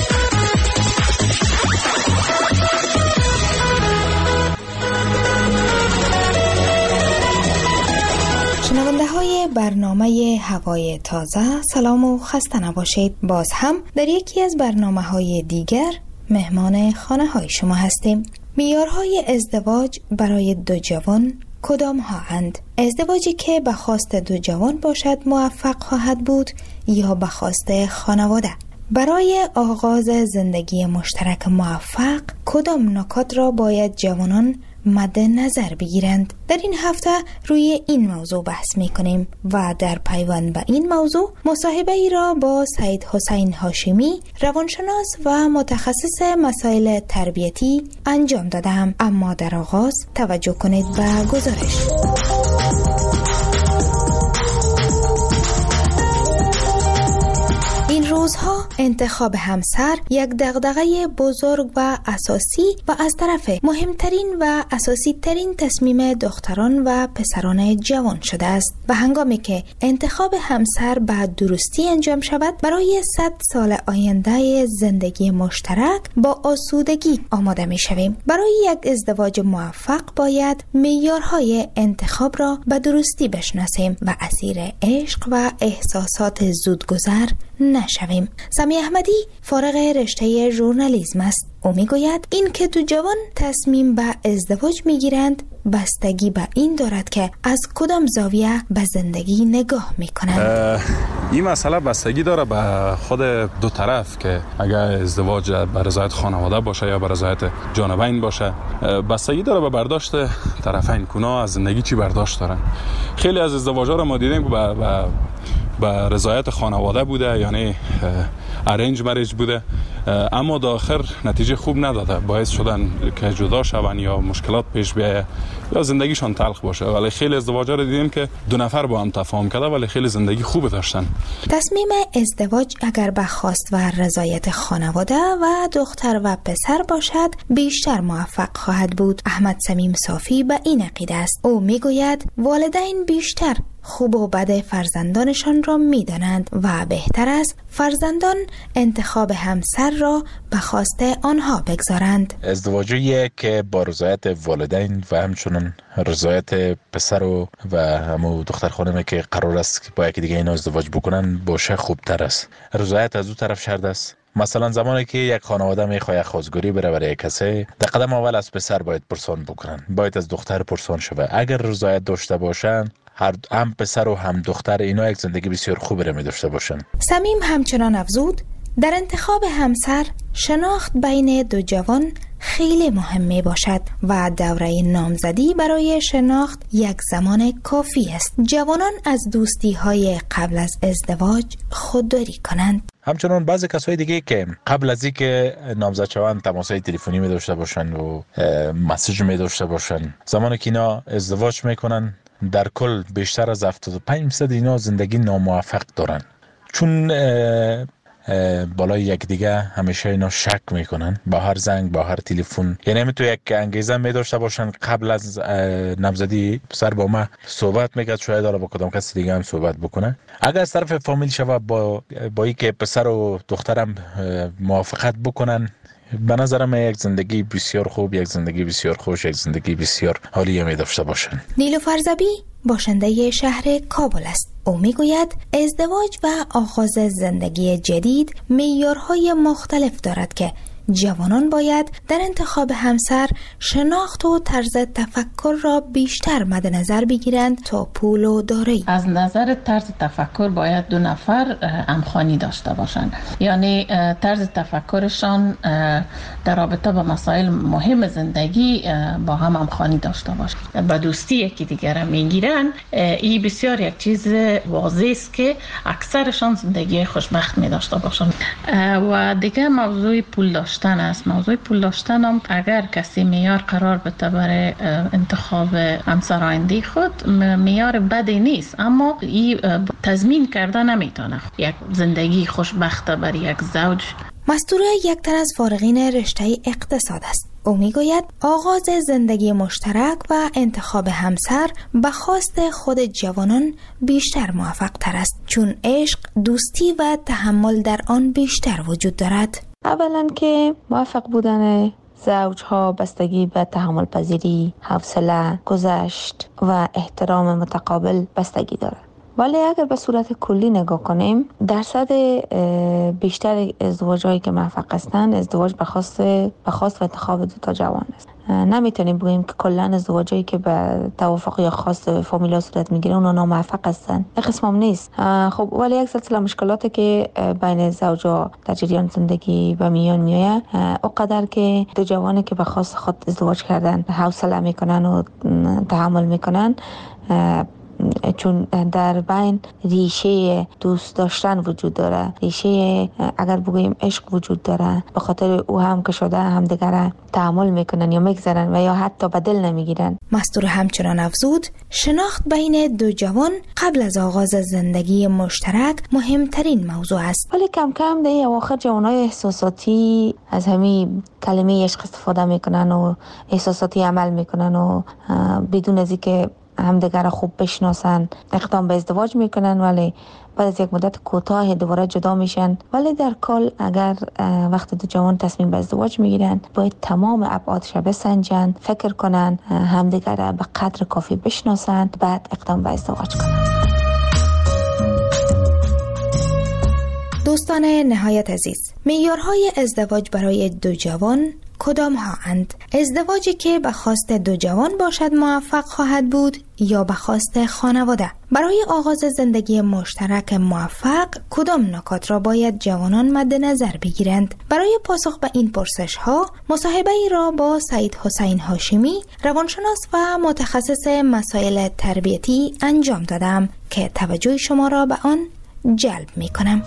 شنونده های برنامه هوای تازه سلام و خسته نباشید. باز هم در یکی از برنامه های دیگر مهمان خانه های شما هستیم. معیارهای ازدواج برای دو جوان کدام ها اند؟ ازدواجی که به خواست دو جوان باشد موفق خواهد بود یا به خواست خانواده؟ برای آغاز زندگی مشترک موفق کدام نکات را باید جوانان مد نظر بگیرند. در این هفته روی این موضوع بحث می کنیم و در پیوند به این موضوع مصاحبه ای را با سید حسین هاشمی، روانشناس و متخصص مسائل تربیتی انجام دادم. اما در آغاز توجه کنید به گزارش. این روزها انتخاب همسر یک دغدغه بزرگ و اساسی و از طرف مهمترین و اساسی ترین تصمیم دختران و پسران جوان شده است. و هنگامی که انتخاب همسر به درستی انجام شود، برای صد سال آینده زندگی مشترک با آسودگی آماده می شویم. برای یک ازدواج موفق باید معیارهای انتخاب را به درستی بشناسیم و اسیر عشق و احساسات زودگذر نشویم. سمی احمدی فارغ رشته ژورنالیسم است. او میگوید این که دو جوان تصمیم به ازدواج میگیرند بستگی به این دارد که از کدام زاویه به زندگی نگاه میکنند. این مسئله بستگی داره به خود دو طرف که اگر ازدواج به رضایت خانواده باشه یا به رضایت جانبین باشه، بستگی داره به برداشت طرفین. کنا از زندگی چی برداشت دارن. خیلی از ازدواج‌ها رو ما دیدیم که به به رضایت خانواده بوده، یعنی ارنج مریج بوده، اما در آخر نتیجه خوب نداده، باعث شدن که جدا شون یا مشکلات پیش بیاید یا زندگیشان تلخ باشه. ولی خیلی ازدواج‌ها رو دیدیم که دو نفر با هم تفاهم کرده ولی خیلی زندگی خوب داشتن. تصمیم ازدواج اگر به خواست و رضایت خانواده و دختر و پسر باشد بیشتر موفق خواهد بود. احمد سمیم صافی به این عقیده است. او میگوید والدین بیشتر خوب و بد فرزندانشان را می‌دانند و بهتر است فرزندان انتخاب همسر را به خواست آنها بگذارند. ازدواجی که با رضایت والدین و همچنین رضایت پسر و و همو دختر خانمی که قرار است که با یکی دیگه اینا ازدواج بکنن باشه خوبتر است. رضایت از دو طرف شرط است. مثلا زمانی که یک خانواده میخواد خواستگاری بره برای کسی، در قدم اول از پسر باید پرسان بکنن، باید از دختر پرسان شوه. اگر رضایت داشته باشن، هر هم پسر و هم دختر اینا یک زندگی بسیار خوبی را می داشته باشن. سمیم همچنان افزود در انتخاب همسر شناخت بین دو جوان خیلی مهم می باشد و دوره نامزدی برای شناخت یک زمان کافی است. جوانان از دوستی های قبل از ازدواج خودداری کنند. همچنان بعضی کسای دیگه که قبل از اینکه نامزد شوند تماسای تلفنی می داشته باشن و مسیج می داشته باشن، زمانی که اینا ازدواج میکنن در کل بیشتر از هفتاد و پنج درصد اینا زندگی ناموفق دارن، چون بالای یک دیگه همیشه اینا شک میکنن با هر زنگ با هر تلفن. یعنی همین تو یک انگیزه می داشته باشن قبل از نامزدی پسر با ما صحبت میکرد، شاید حالا با کدام کسی دیگه هم صحبت بکنه. اگر از طرف فامیل شوه با با اینکه پسر و دخترم موافقت بکنن، به نظرم یک زندگی بسیار خوب، یک زندگی بسیار خوش، یک زندگی بسیار عالی می داشته باشن. نیلوفر زبی باشنده شهر کابل است. او میگوید ازدواج و آغاز زندگی جدید معیارهای مختلف دارد که جوانان باید در انتخاب همسر شناخت و طرز تفکر را بیشتر مد نظر بگیرند تا پول و دارایی. از نظر طرز تفکر باید دو نفر همخوانی داشته باشند، یعنی طرز تفکرشان در رابطه با مسائل مهم زندگی با هم همخوانی داشته باشند. با دوستی یکی دیگر را میگیرن، این بسیار یک چیز واضح است که اکثرشان زندگی خوشبخت می داشته باشند. و دیگه موضوع پول داشتن است. موضوع پول داشتن هم اگر کسی معیار قرار بده برای انتخاب همسر آینده خود، معیار بدی نیست، اما این تضمین کرده نمیتونه یک زندگی خوشبخت برای یک زوج. مستور یک تن از فارغین رشته اقتصاد است. او میگوید آغاز زندگی مشترک و انتخاب همسر به خواست خود جوانان بیشتر موفق تر است، چون عشق، دوستی و تحمل در آن بیشتر وجود دارد. اولا که موفق بودن زوجها بستگی به تحمل پذیری، حوصله، گذشت و احترام متقابل بستگی دارد ولی اگر به صورت کلی نگاه کنیم درصد بیشتر ازدواج‌هایی که موفق هستند ازدواج به خواست به خواست و انتخاب دو تا جوان است. نمیتونیم بگیم که کلا ازدواجایی که به توافق یا خواست فامیلا صورت میگیره اونا ناموفق هستن. این قسمم نیست. خب ولی یک سلسله مشکلاتی که بین زوجا در جریان زندگی به میان میاد، اونقدر که دو جوانی که به خواست خود ازدواج کردن حوصله میکنن و تحمل میکنن، چون در بین ریشه دوست داشتن وجود داره، ریشه اگر بگوییم عشق وجود داره، به خاطر او هم که شده هم دیگر تحمل میکنن یا میگذرن و یا حتی به دل نمیگیرن. مستور همچنان افزود شناخت بین دو جوان قبل از آغاز زندگی مشترک مهمترین موضوع است. ولی کم کم در اواخر جوانای احساساتی از همین کلمه عشق استفاده میکنن و احساساتی عمل میکنن و بدون از اینکه همدیگر خوب بشناسن اقدام به ازدواج میکنن، ولی بعد از یک مدت کوتاه دوباره جدا میشن. ولی در کل اگر وقتی دو جوان تصمیم به ازدواج میگیرن باید تمام ابعادش بسنجن، فکر کنن، همدیگر به قدر کافی بشناسن، بعد اقدام به ازدواج کنن. دوستان نهایت عزیز، معیارهای ازدواج برای دو جوان کدام ها اند؟ ازدواجی که به خواست دو جوان باشد موفق خواهد بود یا به خواست خانواده؟ برای آغاز زندگی مشترک موفق کدام نکات را باید جوانان مد نظر بگیرند؟ برای پاسخ به این پرسش ها مصاحبه ای را با سعید حسین هاشمی، روانشناس و متخصص مسائل تربیتی انجام دادم که توجه شما را به آن جلب می کنم.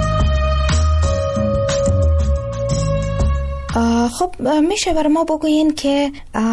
خب میشه بر ما بگوین که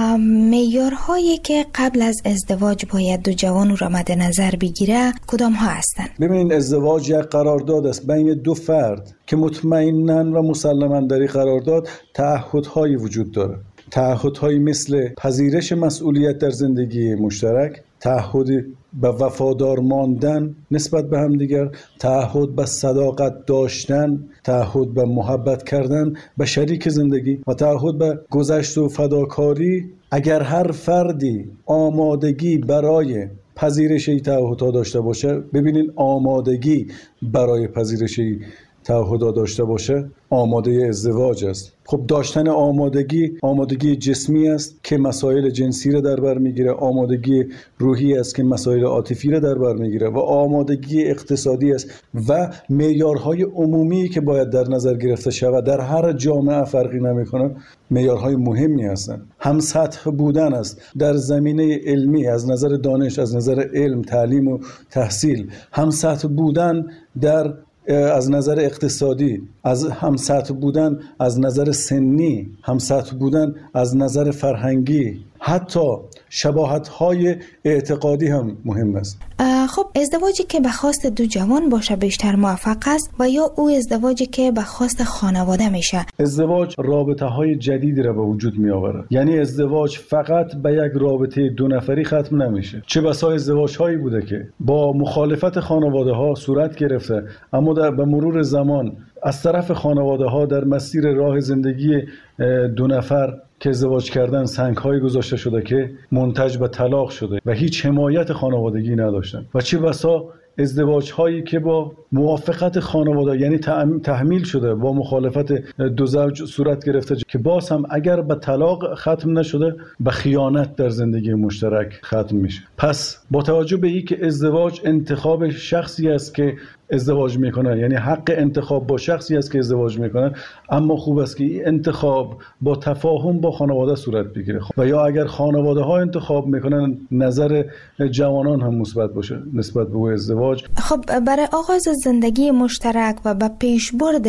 معیارهایی که قبل از ازدواج باید دو جوان را مد نظر بگیره کدام ها هستند؟ ببینید، ازدواج یک قرارداد است بین دو فرد که مطمئناً و مسلماً در این قرارداد تعهدهایی وجود داره. تعهدهایی مثل پذیرش مسئولیت در زندگی مشترک، تعهد به وفادار ماندن نسبت به همدیگر، تعهد به صداقت داشتن، تعهد به محبت کردن به شریک زندگی و تعهد به گذشت و فداکاری. اگر هر فردی آمادگی برای پذیرش این تعهدها داشته باشه، ببینین آمادگی برای پذیرش تعهدها داشته باشه، آماده ازدواج است. خب داشتن آمادگی، آمادگی جسمی است که مسائل جنسی را در بر میگیره، آمادگی روحی است که مسائل عاطفی را در بر میگیره و آمادگی اقتصادی است و معیارهای عمومی که باید در نظر گرفته شود. در هر جامعه فرقی نمیکنه، معیارهای مهمی هستند. هم سطح بودن است در زمینه علمی، از نظر دانش، از نظر علم، تعلیم و تحصیل، هم سطح بودن در از نظر اقتصادی، از هم سطح بودن از نظر سنی، هم سطح بودن از نظر فرهنگی، حتی شباهت‌های اعتقادی هم مهم است. خب ازدواجی که به خواست دو جوان باشه بیشتر موفق است و یا او ازدواجی که به خواست خانواده میشه؟ ازدواج رابطه‌های جدیدی را به وجود می آورد. یعنی ازدواج فقط به یک رابطه دو نفری ختم نمیشه. چه بسا ازدواج‌هایی بوده که با مخالفت خانواده‌ها صورت گرفته، اما در به مرور زمان از طرف خانواده‌ها در مسیر راه زندگی دو نفر که ازدواج کردن سنگ‌های گذاشته شده که منتج به طلاق شده و هیچ حمایت خانوادگی نداشتن. و چه بسا ازدواج هایی که با موافقت خانواده، یعنی تحمیل شده، با مخالفت دو زوج صورت گرفته که باز هم اگر به طلاق ختم نشده به خیانت در زندگی مشترک ختم میشه. پس با توجه به این که ازدواج انتخاب شخصی است که ازدواج میکنه، یعنی حق انتخاب با شخصی است که ازدواج میکنه، اما خوب است که این انتخاب با تفاهم با خانواده صورت بگیره و یا اگر خانواده ها انتخاب میکنن نظر جوانان هم مثبت باشه نسبت به ازدواج. خب برای آغاز زندگی مشترک و به پیشبرد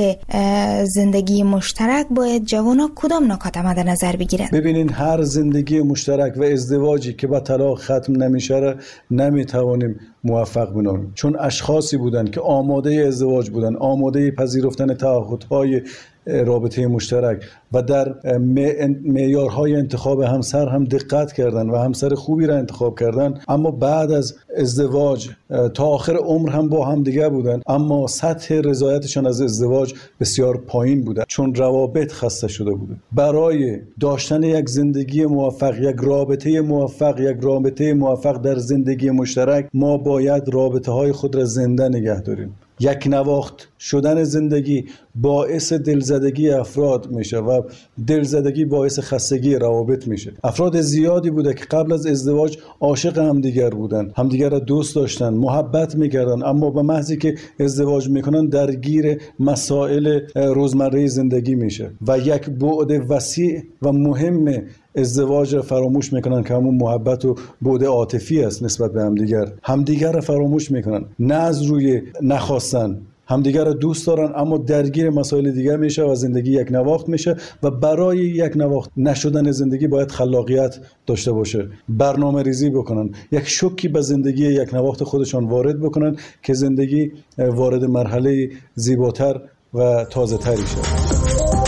زندگی مشترک باید جوانان کدام نکات مد نظر بگیرن؟ ببینین، هر زندگی مشترک و ازدواجی که با طلاق ختم نمیشه نمیتوانیم موفق بنامیم، چون اشخاصی بودن که آماده ازدواج بودن، آماده پذیرفتن تعهدهای رابطه مشترک و در معیارهای انتخاب همسر هم دقت کردن و همسر خوبی را انتخاب کردن، اما بعد از ازدواج تا آخر عمر هم با هم دیگه بودن، اما سطح رضایتشان از ازدواج بسیار پایین بوده چون روابط خسته شده بوده. برای داشتن یک زندگی موفق، یک رابطه موفق، یک رابطه موفق در زندگی مشترک، ما باید رابطه های خود را زنده نگه داریم. یک نواخت شدن زندگی باعث دلزدگی افراد میشه و دلزدگی باعث خستگی روابط میشه. افراد زیادی بوده که قبل از ازدواج عاشق همدیگر بودن، همدیگر را دوست داشتن، محبت میکردن، اما به محضی که ازدواج میکنن درگیر مسائل روزمره زندگی میشه و یک بعد وسیع و مهم ازدواج را فراموش میکنن که همون محبت و بعد عاطفی است نسبت به همدیگر. همدیگر را فراموش میکنن، نه از روی نخواستن، همدیگر را دوست دارن اما درگیر مسائل دیگر میشه و زندگی یک نواخت میشه و برای یک نواخت نشدن زندگی باید خلاقیت داشته باشه، برنامه ریزی بکنن، یک شوکی به زندگی یک نواخت خودشان وارد بکنن که زندگی وارد مرحله زیباتر و تازه تری شه.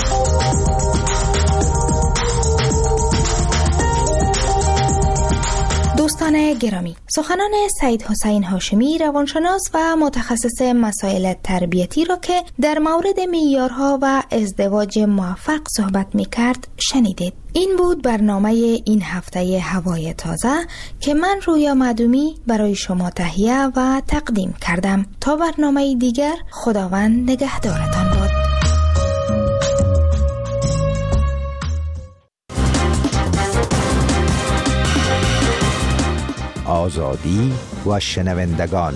دوستان گرامی، سخنان سید حسین هاشمی روانشناس و متخصص مسائل تربیتی را که در مورد معیارها و ازدواج موفق صحبت می‌کرد شنیدید. این بود برنامه این هفته هوای تازه که من رویا معدومی برای شما تهیه و تقدیم کردم. تا برنامه دیگر، خداوند نگهدارتان باد. آزادی و شنوندگان.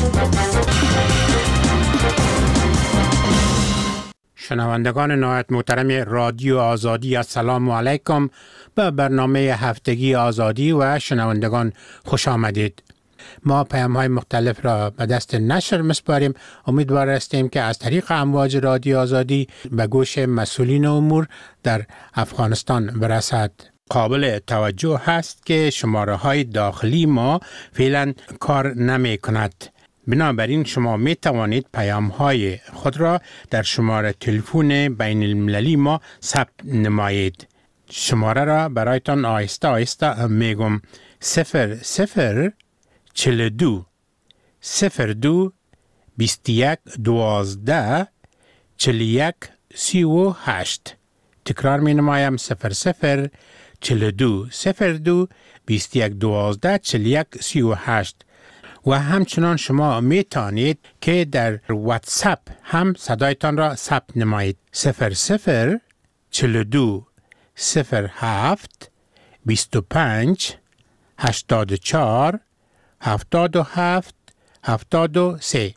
شنوندگان نهایت محترم رادیو آزادی، السلام علیکم. به برنامه هفتگی آزادی و شنوندگان خوش آمدید. ما پیام های مختلف را به دست نشر مسپاریم. امیدوار هستیم که از طریق امواج رادیو آزادی به گوش مسئولین امور در افغانستان برسد. قابل توجه هست که شماره های داخلی ما فعلا کار نمی کند. بنابراین شما می توانید پیام های خود را در شماره تلفن بین المللی ما ثبت نمایید. شماره را برایتان آهسته آهسته می گم. صفر صفر چل دو صفر دو بیست یک دوازده چل یک سی و هشت. تکرار می نمایم. صفر صفر چل دو صفر دو بیست یک دوازده چل یک سی و هشت. و همچنان شما می توانید که در واتساپ هم صدایتان را ثبت نمایید. صفر صفر چل دو صفر هفت بیست و پنج هشتاد و چهار هفتاد و هفت هفتاد و سه.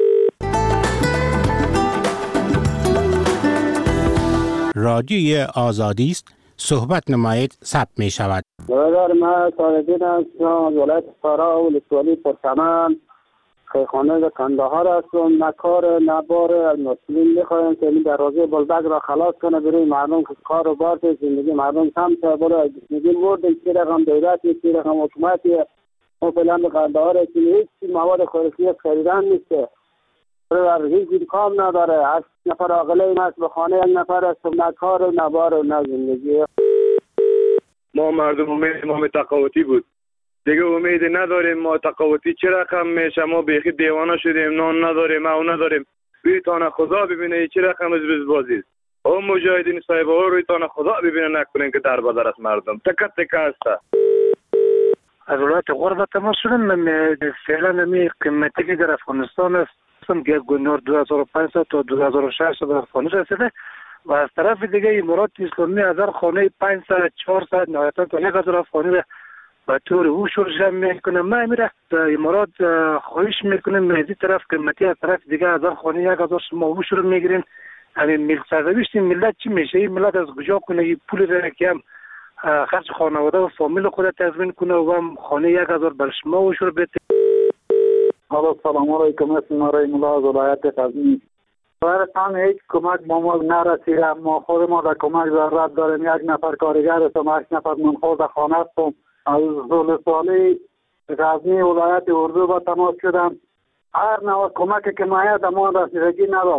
رادیوی آزادی است. صحبت نمایید ثبت می شود. برادر من صالح‌الدین هستم از ولایت سارا ولسوالی پرچمن خیخانه کندهار هستم. نه کار نه بار از مسئولین میخوایم که این دروازه بلدک را خلاص کنه برای مردم که کار و بار زندگی مردم کم شه. برای زندگی مردم چی رقم دولتی چی رقم حکومتی ما فعلا به کندهار هستیم هیچ مواد خوراکی خریدن نیسته. برای هیچ امکان نداره. هشت نفر عاقله این است به خانه یک نفر است، نه کار و نه بار و نه زندگی. ما مردم امید ما تقاوتی بود دیگه، امید نداریم. ما تقاوتی چه رقم میشه؟ ما بیخی دیوانه شدیم، نان نداریم، او نداریم. روی تانه خدا ببینه چه رقم از بازی است. او مجاهدین صاحب ها روی تانه خدا ببینه نکنین که در بدر است مردم تکه تکه است. از ولایت غربت ما شدن من فعلا می قیمتی که در افغانستان است که گنور دو هزار و پانصد تا دو هزار و ششصد به افغانستان رسیده و از طرف دیگه امارات اسلامی از هر خانه پانصد چهارصد نهایتا تا یک هزار افغانی را به طور اوشور جمع میکنه. ما میره امارات خواهش میکنیم از این طرف قیمتی از طرف دیگه از هر خانه یک هزار شما اوشور میگیرین. همین ملت سرنوشت ملت چی میشه؟ این ملت از کجا کنه این پول را که هم خرج خانواده و فامیل خود تضمین کنه و هم خانه یک هزار بر شما اوشور بده. سلام علیکم. اسم مارای ملا از ولایت غزنی. برایتان هیچ کمک با ما نرسیده. ما خود ما در کمک ضرورت داریم. یک نفر کارگر هستم، هشت نفر منخور خانه هستم. از ولسوالی غزنی ولایت اردو با تماس شدم. هر نوع کمکی که مایه در ما رسیدگی نداره.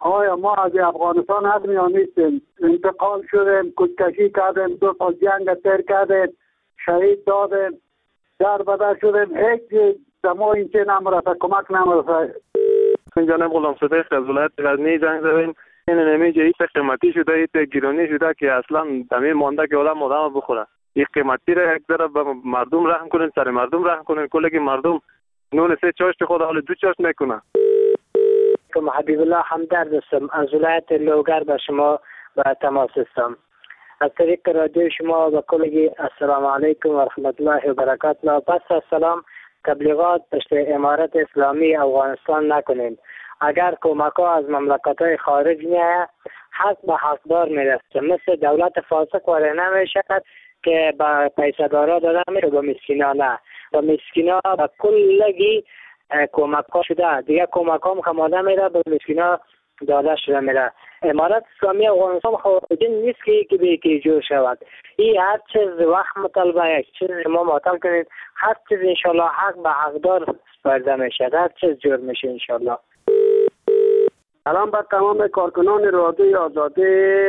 آیا ما از افغانستان حد یا نیستیم؟ انتقال شدیم، کشکشی کردیم، دو سال جنگ سر کردیم، شهید دادیم، در بدر شدیم، هیچ دما این چه نمرسه، کمک نمرسه. من جانب غلام صدیق از ولایت غزنی زنگ زدیم. این نمیجه ایت قیمتی شده، ایت گیرانی شده که اصلا دمی مانده که آدم آدم بخوره. این قیمتی را یک ذره به مردم رحم کنین، سر مردم رحم کنین. کلی مردم نون سه چاشت خود حال دو چاشت میکنه. کم حبیب الله همدرد هستم، از ولایت لوگر به شما به تماس هستم. از طریق رادیو شما به کلگی السلام علیکم و رحمت الله و برکاته. پس از سلام، تبلیغات پشت امارت اسلامی افغانستان نکنیم. اگر کمک ها از مملکت های خارج میآید، حق به حقدار میرسه. مثل دولت فاسق واره نمیشد که به پیسدارا داده میره، به مسکینا نه. به مسکینا به کلگی کمک ها شده، دیگه کمک ها مخماده میره، به مسکینا داده شده میره. امارت اسلامی افغانستان خواهدین نیست که یکی به یکی جور شود. این هر چیز وقت مطالبه، یک چیز ما معطل کنید، هر چیز انشالله حق به حقدار سپرده میشه، هر چیز جور میشه انشالله. الان با تمام کارکنان رادیوی آزادی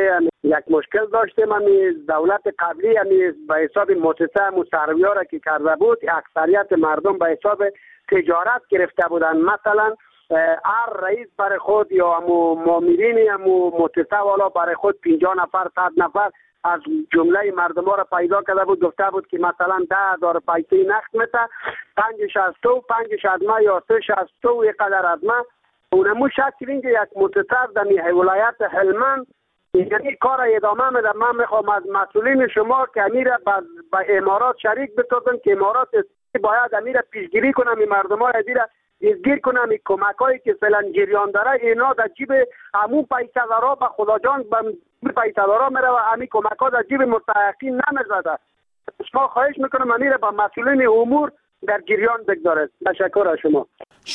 یک مشکل داشتیم. همی دولت قبلی همی به حساب مؤسسه مصرفی‌ها را که کرده بود، اکثریت مردم به حساب تجارت گرفته بودن. مثلا هر رئیس برای خود یا همو مامورین همو مؤسسه والا برای خود پنجاه نفر صد نفر از جمله مردم ها را پیدا کرده بود، گفته بود که مثلا ده هزار پیسه نقد میته، پنج شصتو پنج شدمه یا سه شصتو یک قدر ادمه. اونمو شکل اینکه یک متصف در ولایت هلمند یعنی کار ادامه میده. من میخوام از مسئولین شما که امیر با امارات شریک بتوزن که امارات باید امیر پیشگیری کنم، این مردم های ازیر ازگیر کنم، این کمک هایی که فعلا جریان داره اینا در جیب همون پیسه دارا به خدا جان به پیسه دارا میره و همین کمک ها در جیب مستحقین نمیزده. شما خواهش میکنم امیر با مسئولین امور در جریان بگذارد. تشکر از شما.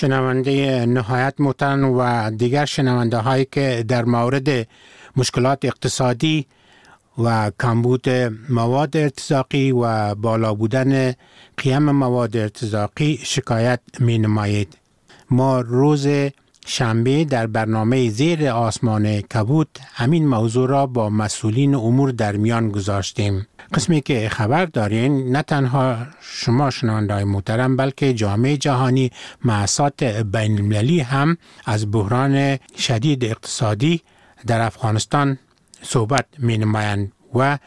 شنونده نهایت محترم و دیگر شنونده هایی که در مورد مشکلات اقتصادی و کمبود مواد ارتزاقی و بالا بودن قیم مواد ارتزاقی شکایت می نمایید. ما روز شنبه در برنامه زیر آسمان کبود همین موضوع را با مسئولین امور در میان گذاشتیم. قسمی که خبر دارین نه تنها شما شنونده‌های محترم بلکه جامعه جهانی مؤسسات بین المللی هم از بحران شدید اقتصادی در افغانستان صحبت می نمایند و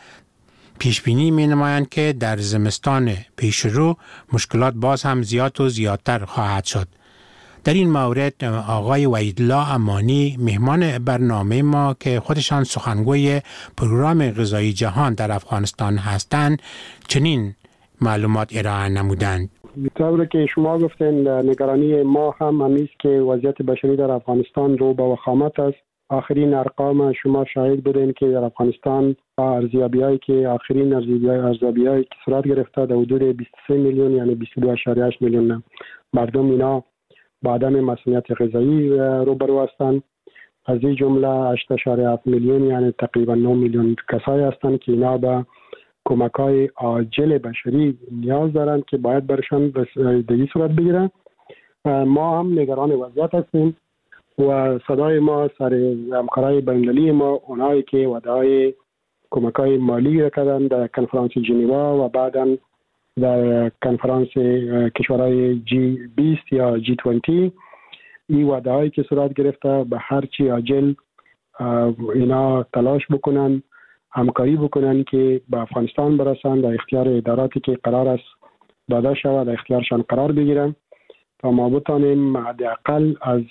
پیش بینی می نمایند که در زمستان پیش رو مشکلات باز هم زیاد و زیادتر خواهد شد. در این مورد آقای وحیدالله امانی مهمان برنامه ما که خودشان سخنگوی پروگرام غذایی جهان در افغانستان هستند چنین معلومات ارائه نمودند. طوری که شما گفتین نگرانی ما هم همیست که وضعیت بشری در افغانستان رو به وخامت است. آخرین ارقام شما شاهد بودین که در افغانستان ارزیابی‌هایی که آخرین ارزیابی‌هایی که صورت گرفته در حدود بیست و سه میلیون یعنی بیست و دو ممیز هشت میلیون مردم اینا با عدم مسئولیت غذایی روبرو هستند. از این جمله هشت ممیز هفت میلیون یعنی تقریبا نه میلیون کسایی هستند که اینا به کمک‌های عاجل بشری نیاز دارند که باید برشان در صورت بگیرن. ما هم نگران وضعیت هستیم و صدای ما سر همکارای بین‌المللی ما اونایی که وعده‌های کمک‌های مالی کردن در کنفرانس ژنوا و بعداً در کنفرانس کشورهای جی بیست یا جی بیست این وعده‌هایی که صورت گرفته به هر چی عاجل اینا تلاش بکنن، همکاری بکنن که به افغانستان برسن، در اختیار اداراتی که قرار است داده شود در اختیارشان قرار بگیرن تا ما بتانیم حداقل از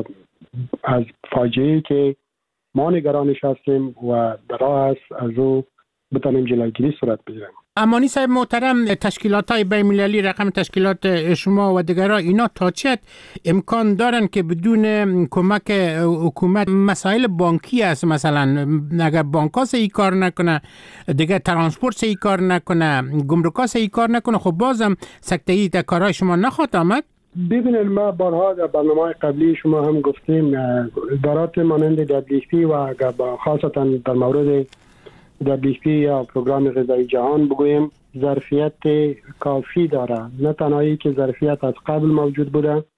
از فاجعه‌ای که ما نگرانش هستیم و در راه است از او بتانیم جلوگیری صورت بگیریم. امانی صاحب محترم، تشکیلات های بین المللی رقم تشکیلات شما و دیگران اینا تا چه امکان دارن که بدون کمک حکومت مسائل بانکی است، مثلا اگر بانک ها سی کار نکنه، دیگه ترانسپورت سی کار نکنه، گمرک ها سی کار نکنه، خب بازم سکته‌ای در کارهای شما نخواهد آمد؟ ببینید ما بارها در برنامه قبلی شما هم گفتیم ادارات مانند دبلیو اف پی و خاصتا در مورد دبلیو اف پی یا پروگرام غذایی جهان بگویم ظرفیت کافی داره. نه تنهایی که ظرفیت از قبل موجود بوده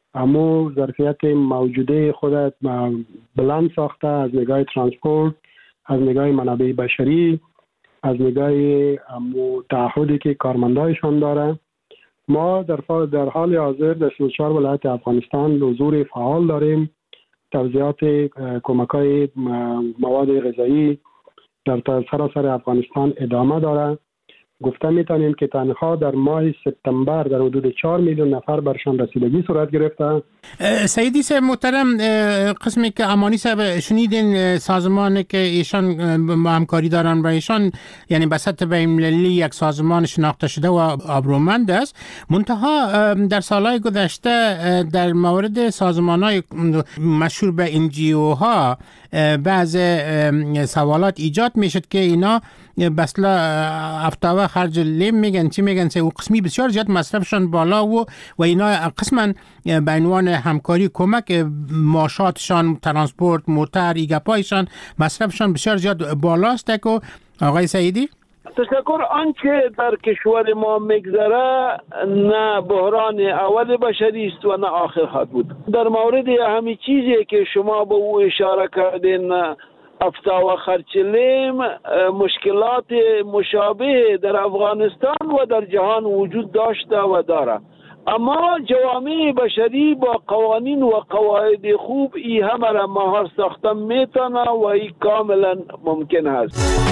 امو ظرفیت موجوده خودت بلند ساخته، از نگاه ترانسپورت، از نگاه منابع بشری، از نگاه امو تعهدی که کارمندایشان داره. ما در در حال حاضر در سی و چهار ولایت افغانستان حضور فعال داریم. توزیعات کمک‌های مواد غذایی در سراسر افغانستان ادامه داره. گفته میتونیم که تنها در ماه سپتامبر در حدود چهار میلیون نفر برشان رسیدگی صورت گرفته. سیدی صاحب محترم، قسمی که امانی صاحب شنیدین سازمانی که ایشان با همکاری دارن و ایشان یعنی به سطح بین‌المللی یک سازمان شناخته شده و آبرومند است، منتها در سالهای گذشته در مورد سازمان‌های مشهور به ان جی او ها بعض سوالات ایجاد میشد که اینا بسلا افتاوه خرج لیم میگن چی میگن سه و قسمی بسیار زیاد مصرفشان بالا و و اینا قسما به عنوان همکاری کمک ماشاتشان، ترانسپورت، موتر، ایگپایشان مصرفشان بسیار زیاد بالاست. که آقای سعیدی تشکر. آنچه در کشور ما میگذره نه بحران اول بشری است و نه آخر خواهد بود. در مورد همین چیزی که شما به او اشاره کردین، افتا و خرچلیم، مشکلات مشابه در افغانستان و در جهان وجود داشته و داره، اما جوامع بشری با قوانین و قواعد خوب ای همه را مهار ساختن میتونه و ای کاملا ممکن است.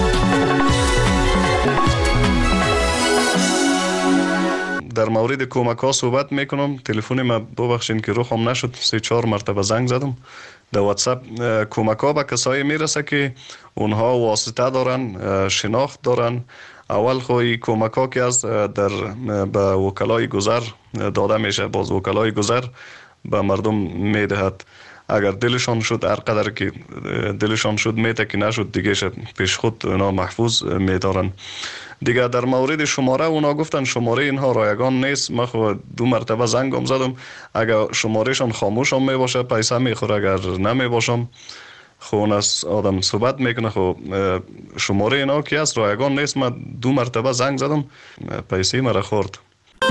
در مورد کمک ها صحبت میکنم. تلفن ما ببخشین که روخم نشد، سه چهار مرتبه زنگ زدم. در واتساپ کمک ها به کسایی میرسه که اونها واسطه دارن، شناخت دارن. اول خوی کمک ها که از در به وکلای گذر داده میشه، باز وکلای گذر به مردم میدهد. اگر دلشان شد، هر قدر که دلشان شد میته، که نشد دیگه پیش خود اونا محفوظ میدارن. دیگه در مورد شماره اونا گفتن شماره اینها رایگان نیست. من خو دو مرتبه زنگم زدم، اگر شمارهشان خاموش هم می باشه پیسه میخوره، اگر نمی باشم خون از آدم صحبت میکنه. خو شماره اینا که است رایگان نیست. من دو مرتبه زنگ زدم، پیسه مرا خورد.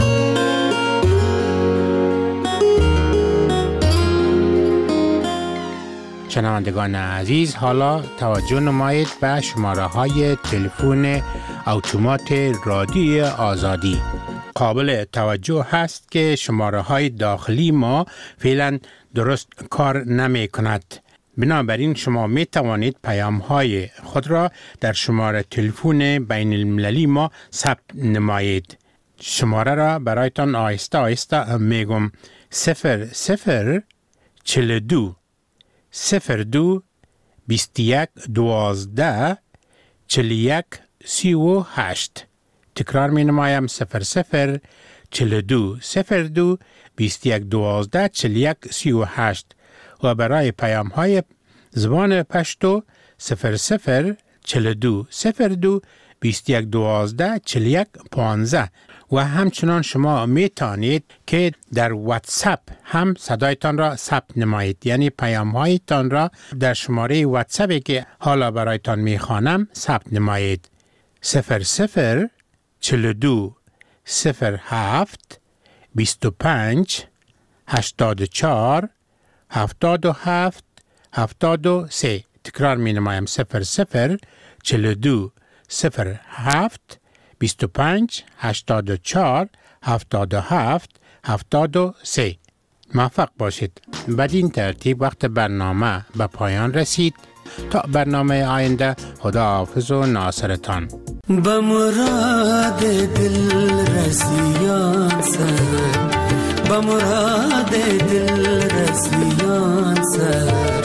شنوندگان عزیز، حالا توجه نمایید به شماره های تلفن اتومات رادیوی آزادی. قابل توجه هست که شماره های داخلی ما فعلا درست کار نمی کند. بنابراین شما می توانید پیام های خود را در شماره تلفن بین المللی ما ثبت نمایید. شماره را برایتان آهسته آهسته میگم: صفر صفر چل دو صفر دو بیست یک دوازده چل یک سی و هشت. تکرار می نمایم: صفر صفر چل دو صفر دو بیست یک دوازده چل یک سی و هشت. و برای پیام های زبان پشتو صفر صفر چل دو صفر دو بیست یک دوازده چل یک پانزده. و همچنان شما می توانید که در واتساپ هم صدایتان را ثبت نمایید، یعنی پیام هایتان را در شماره واتساپی که حالا برایتان می خوانم ثبت نمایید: صفر صفر چل دو صفر هفت بیست و پنج هشتاد و چهار هفتاد و هفت هفتاد و سه. تکرار می نمایم: صفر صفر چل دو صفر هفت بیست و پنج هشتاد و چهار هفتاد و هفت هفتاد و سه. موفق باشید. بدین ترتیب وقت برنامه به پایان رسید. تا برنامه آینده، خداحافظ و ناصرتان. به مراد دل رسیان سر، به مراد دل رسیان سر،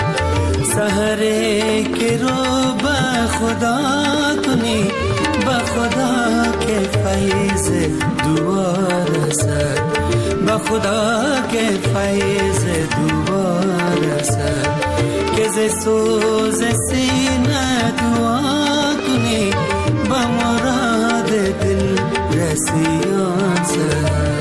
سحره که رو به خدا کنی، به خدا که فیض دعا رسد، به خدا که فیض دعا رسد، که ز سوز سینه دعا کنی، به مراد دل رسیان سر.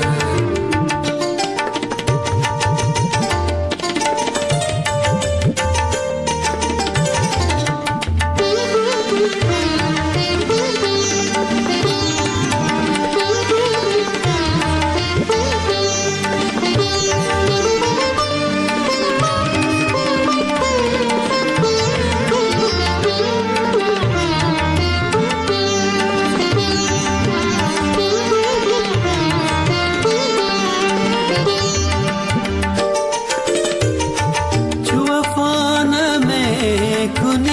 کنی